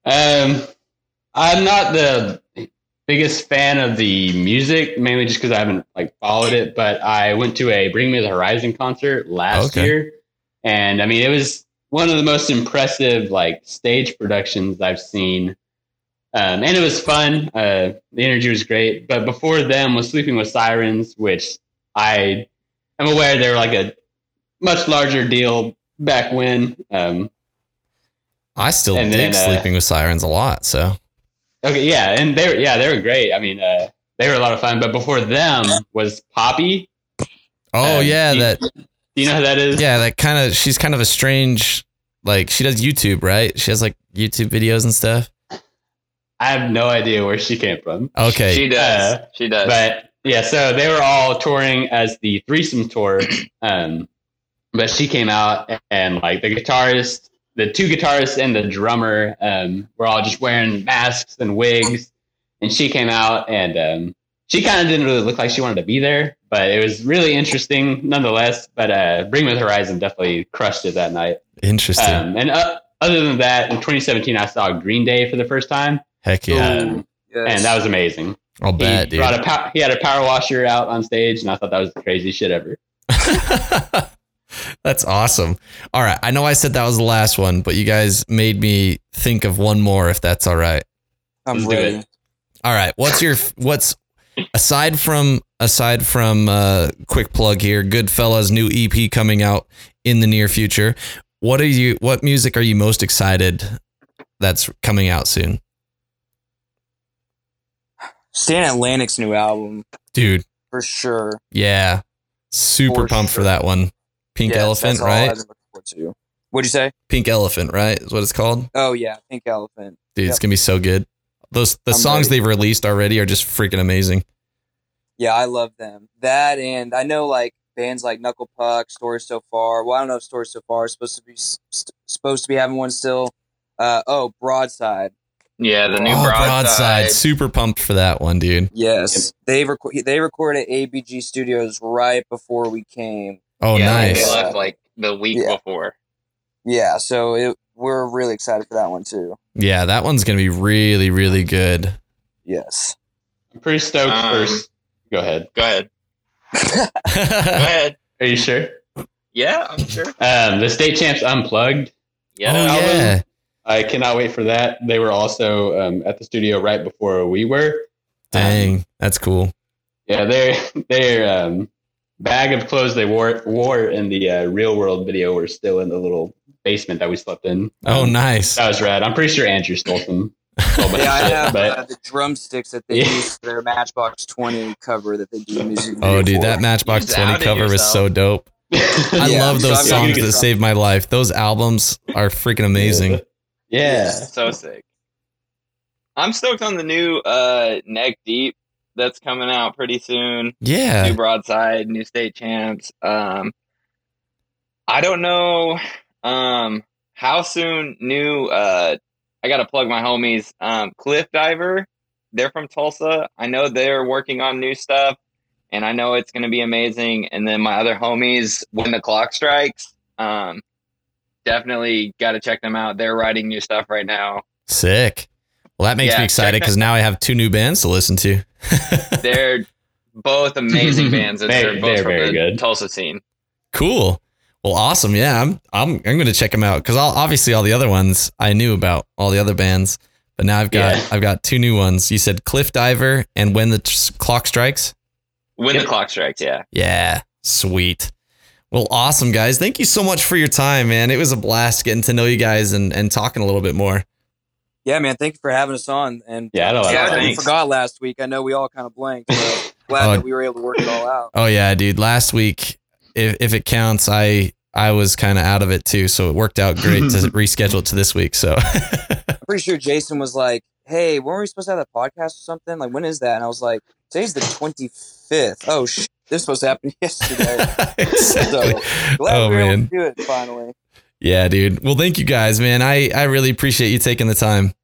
[SPEAKER 3] I'm not the biggest fan of the music, mainly just because I haven't like followed it. But I went to a Bring Me the Horizon concert last year, and I mean it was one of the most impressive like stage productions I've seen, and it was fun. The energy was great. But before them was Sleeping with Sirens, which I am aware they were like a much larger deal back when.
[SPEAKER 1] I still dig Sleeping with Sirens a lot. So
[SPEAKER 3] okay, yeah, and they were great. I mean, they were a lot of fun. But before them was Poppy.
[SPEAKER 1] Oh yeah,
[SPEAKER 3] do you know who that is?
[SPEAKER 1] Yeah, she's kind of a strange, like she does YouTube, right? She has like YouTube videos and stuff.
[SPEAKER 3] I have no idea where she came from.
[SPEAKER 1] Okay,
[SPEAKER 4] she does. She does.
[SPEAKER 3] But yeah, so they were all touring as the Threesome Tour. But she came out and like the guitarist, the two guitarists and the drummer were all just wearing masks and wigs. And she came out and she kind of didn't really look like she wanted to be there, but it was really interesting nonetheless. But Bring Me the Horizon definitely crushed it that night.
[SPEAKER 1] Interesting.
[SPEAKER 3] And other than that, in 2017, I saw Green Day for the first time.
[SPEAKER 1] Heck yeah.
[SPEAKER 2] Yes.
[SPEAKER 3] And that was amazing.
[SPEAKER 1] I'll bet, dude.
[SPEAKER 3] He had a power washer out on stage, and I thought that was the craziest shit ever.
[SPEAKER 1] That's awesome. All right. I know I said that was the last one, but you guys made me think of one more, if that's all right.
[SPEAKER 2] I'm ready.
[SPEAKER 1] All right. What's aside from quick plug here, Goodfellas new EP coming out in the near future. What music are you most excited that's coming out soon?
[SPEAKER 2] Stan Atlantic's new album.
[SPEAKER 1] Dude.
[SPEAKER 2] For sure.
[SPEAKER 1] Yeah. Super pumped for that one. Pink Elephant, right?
[SPEAKER 2] What'd you say?
[SPEAKER 1] Pink Elephant, right? Is what it's called?
[SPEAKER 2] Oh yeah, Pink Elephant.
[SPEAKER 1] Dude, It's gonna be so good. The songs they've released already are just freaking amazing.
[SPEAKER 2] Yeah, I love them. That, and I know like bands like Knuckle Puck, Story So Far. Well, I don't know if Story So Far is supposed to be having one still. Broadside.
[SPEAKER 4] Yeah, the new
[SPEAKER 1] Broadside. Super pumped for that one, dude.
[SPEAKER 2] Yes, they recorded at ABG Studios right before we came.
[SPEAKER 1] Oh,
[SPEAKER 4] yeah,
[SPEAKER 1] nice.
[SPEAKER 4] They left like the week before.
[SPEAKER 2] Yeah, so we're really excited for that one too.
[SPEAKER 1] Yeah, that one's gonna be really, really good.
[SPEAKER 2] Yes,
[SPEAKER 3] I'm pretty stoked. First, go ahead.
[SPEAKER 4] Go ahead. Go ahead.
[SPEAKER 3] Are you sure?
[SPEAKER 4] Yeah, I'm sure.
[SPEAKER 3] The State Champs Unplugged.
[SPEAKER 4] Yeah.
[SPEAKER 1] Oh yeah.
[SPEAKER 3] I cannot wait for that. They were also at the studio right before we were.
[SPEAKER 1] Dang, that's cool.
[SPEAKER 3] Yeah, their bag of clothes they wore in the Real World video were still in the little basement that we slept in.
[SPEAKER 1] Oh, nice.
[SPEAKER 3] That was rad. I'm pretty sure Andrew stole some.
[SPEAKER 2] Yeah, I have the drumsticks that they use for their Matchbox 20 cover that they do music video
[SPEAKER 1] dude,
[SPEAKER 2] for.
[SPEAKER 1] that Matchbox 20 cover was so dope. I
[SPEAKER 2] Yeah,
[SPEAKER 1] love those
[SPEAKER 2] so I'm
[SPEAKER 1] songs that saved my life. Those albums are freaking amazing.
[SPEAKER 3] Yeah.
[SPEAKER 4] So sick. I'm stoked on the new Neck Deep that's coming out pretty soon.
[SPEAKER 1] Yeah.
[SPEAKER 4] New Broadside, new State Champs. I don't know how soon new I gotta plug my homies. Cliff Diver, they're from Tulsa. I know they're working on new stuff and I know it's gonna be amazing. And then my other homies, When the Clock Strikes, definitely gotta check them out. They're writing new stuff right now.
[SPEAKER 1] Sick. Well, that makes me excited because now I have two new bands to listen to.
[SPEAKER 4] They're both amazing bands, and they're both from
[SPEAKER 3] very
[SPEAKER 4] the
[SPEAKER 3] good.
[SPEAKER 4] Tulsa scene.
[SPEAKER 1] Cool. Well, awesome. Yeah, I'm going to check them out because obviously all the other ones I knew about, all the other bands, but now I've got two new ones. You said Cliff Diver and When the Clock Strikes.
[SPEAKER 4] When the Clock Strikes, yeah.
[SPEAKER 1] Yeah, sweet. Well, awesome, guys. Thank you so much for your time, man. It was a blast getting to know you guys and talking a little bit more.
[SPEAKER 2] Yeah, man. Thank you for having us on. And
[SPEAKER 3] Yeah, I know.
[SPEAKER 2] sorry that we
[SPEAKER 4] thanks.
[SPEAKER 2] forgot last week. I know we all kind of blanked. So glad that we were able to work it all out.
[SPEAKER 1] Oh yeah, dude. Last week, if it counts, I was kind of out of it too, so it worked out great to reschedule it to this week. So
[SPEAKER 2] I'm pretty sure Jason was like, "Hey, weren't we supposed to have that podcast or something? Like, when is that?" And I was like, "Today's the 25th. Oh, this was supposed to happen yesterday."
[SPEAKER 1] exactly.
[SPEAKER 2] So glad we were able to do it finally.
[SPEAKER 1] Yeah, dude. Well, thank you guys, man. I really appreciate you taking the time.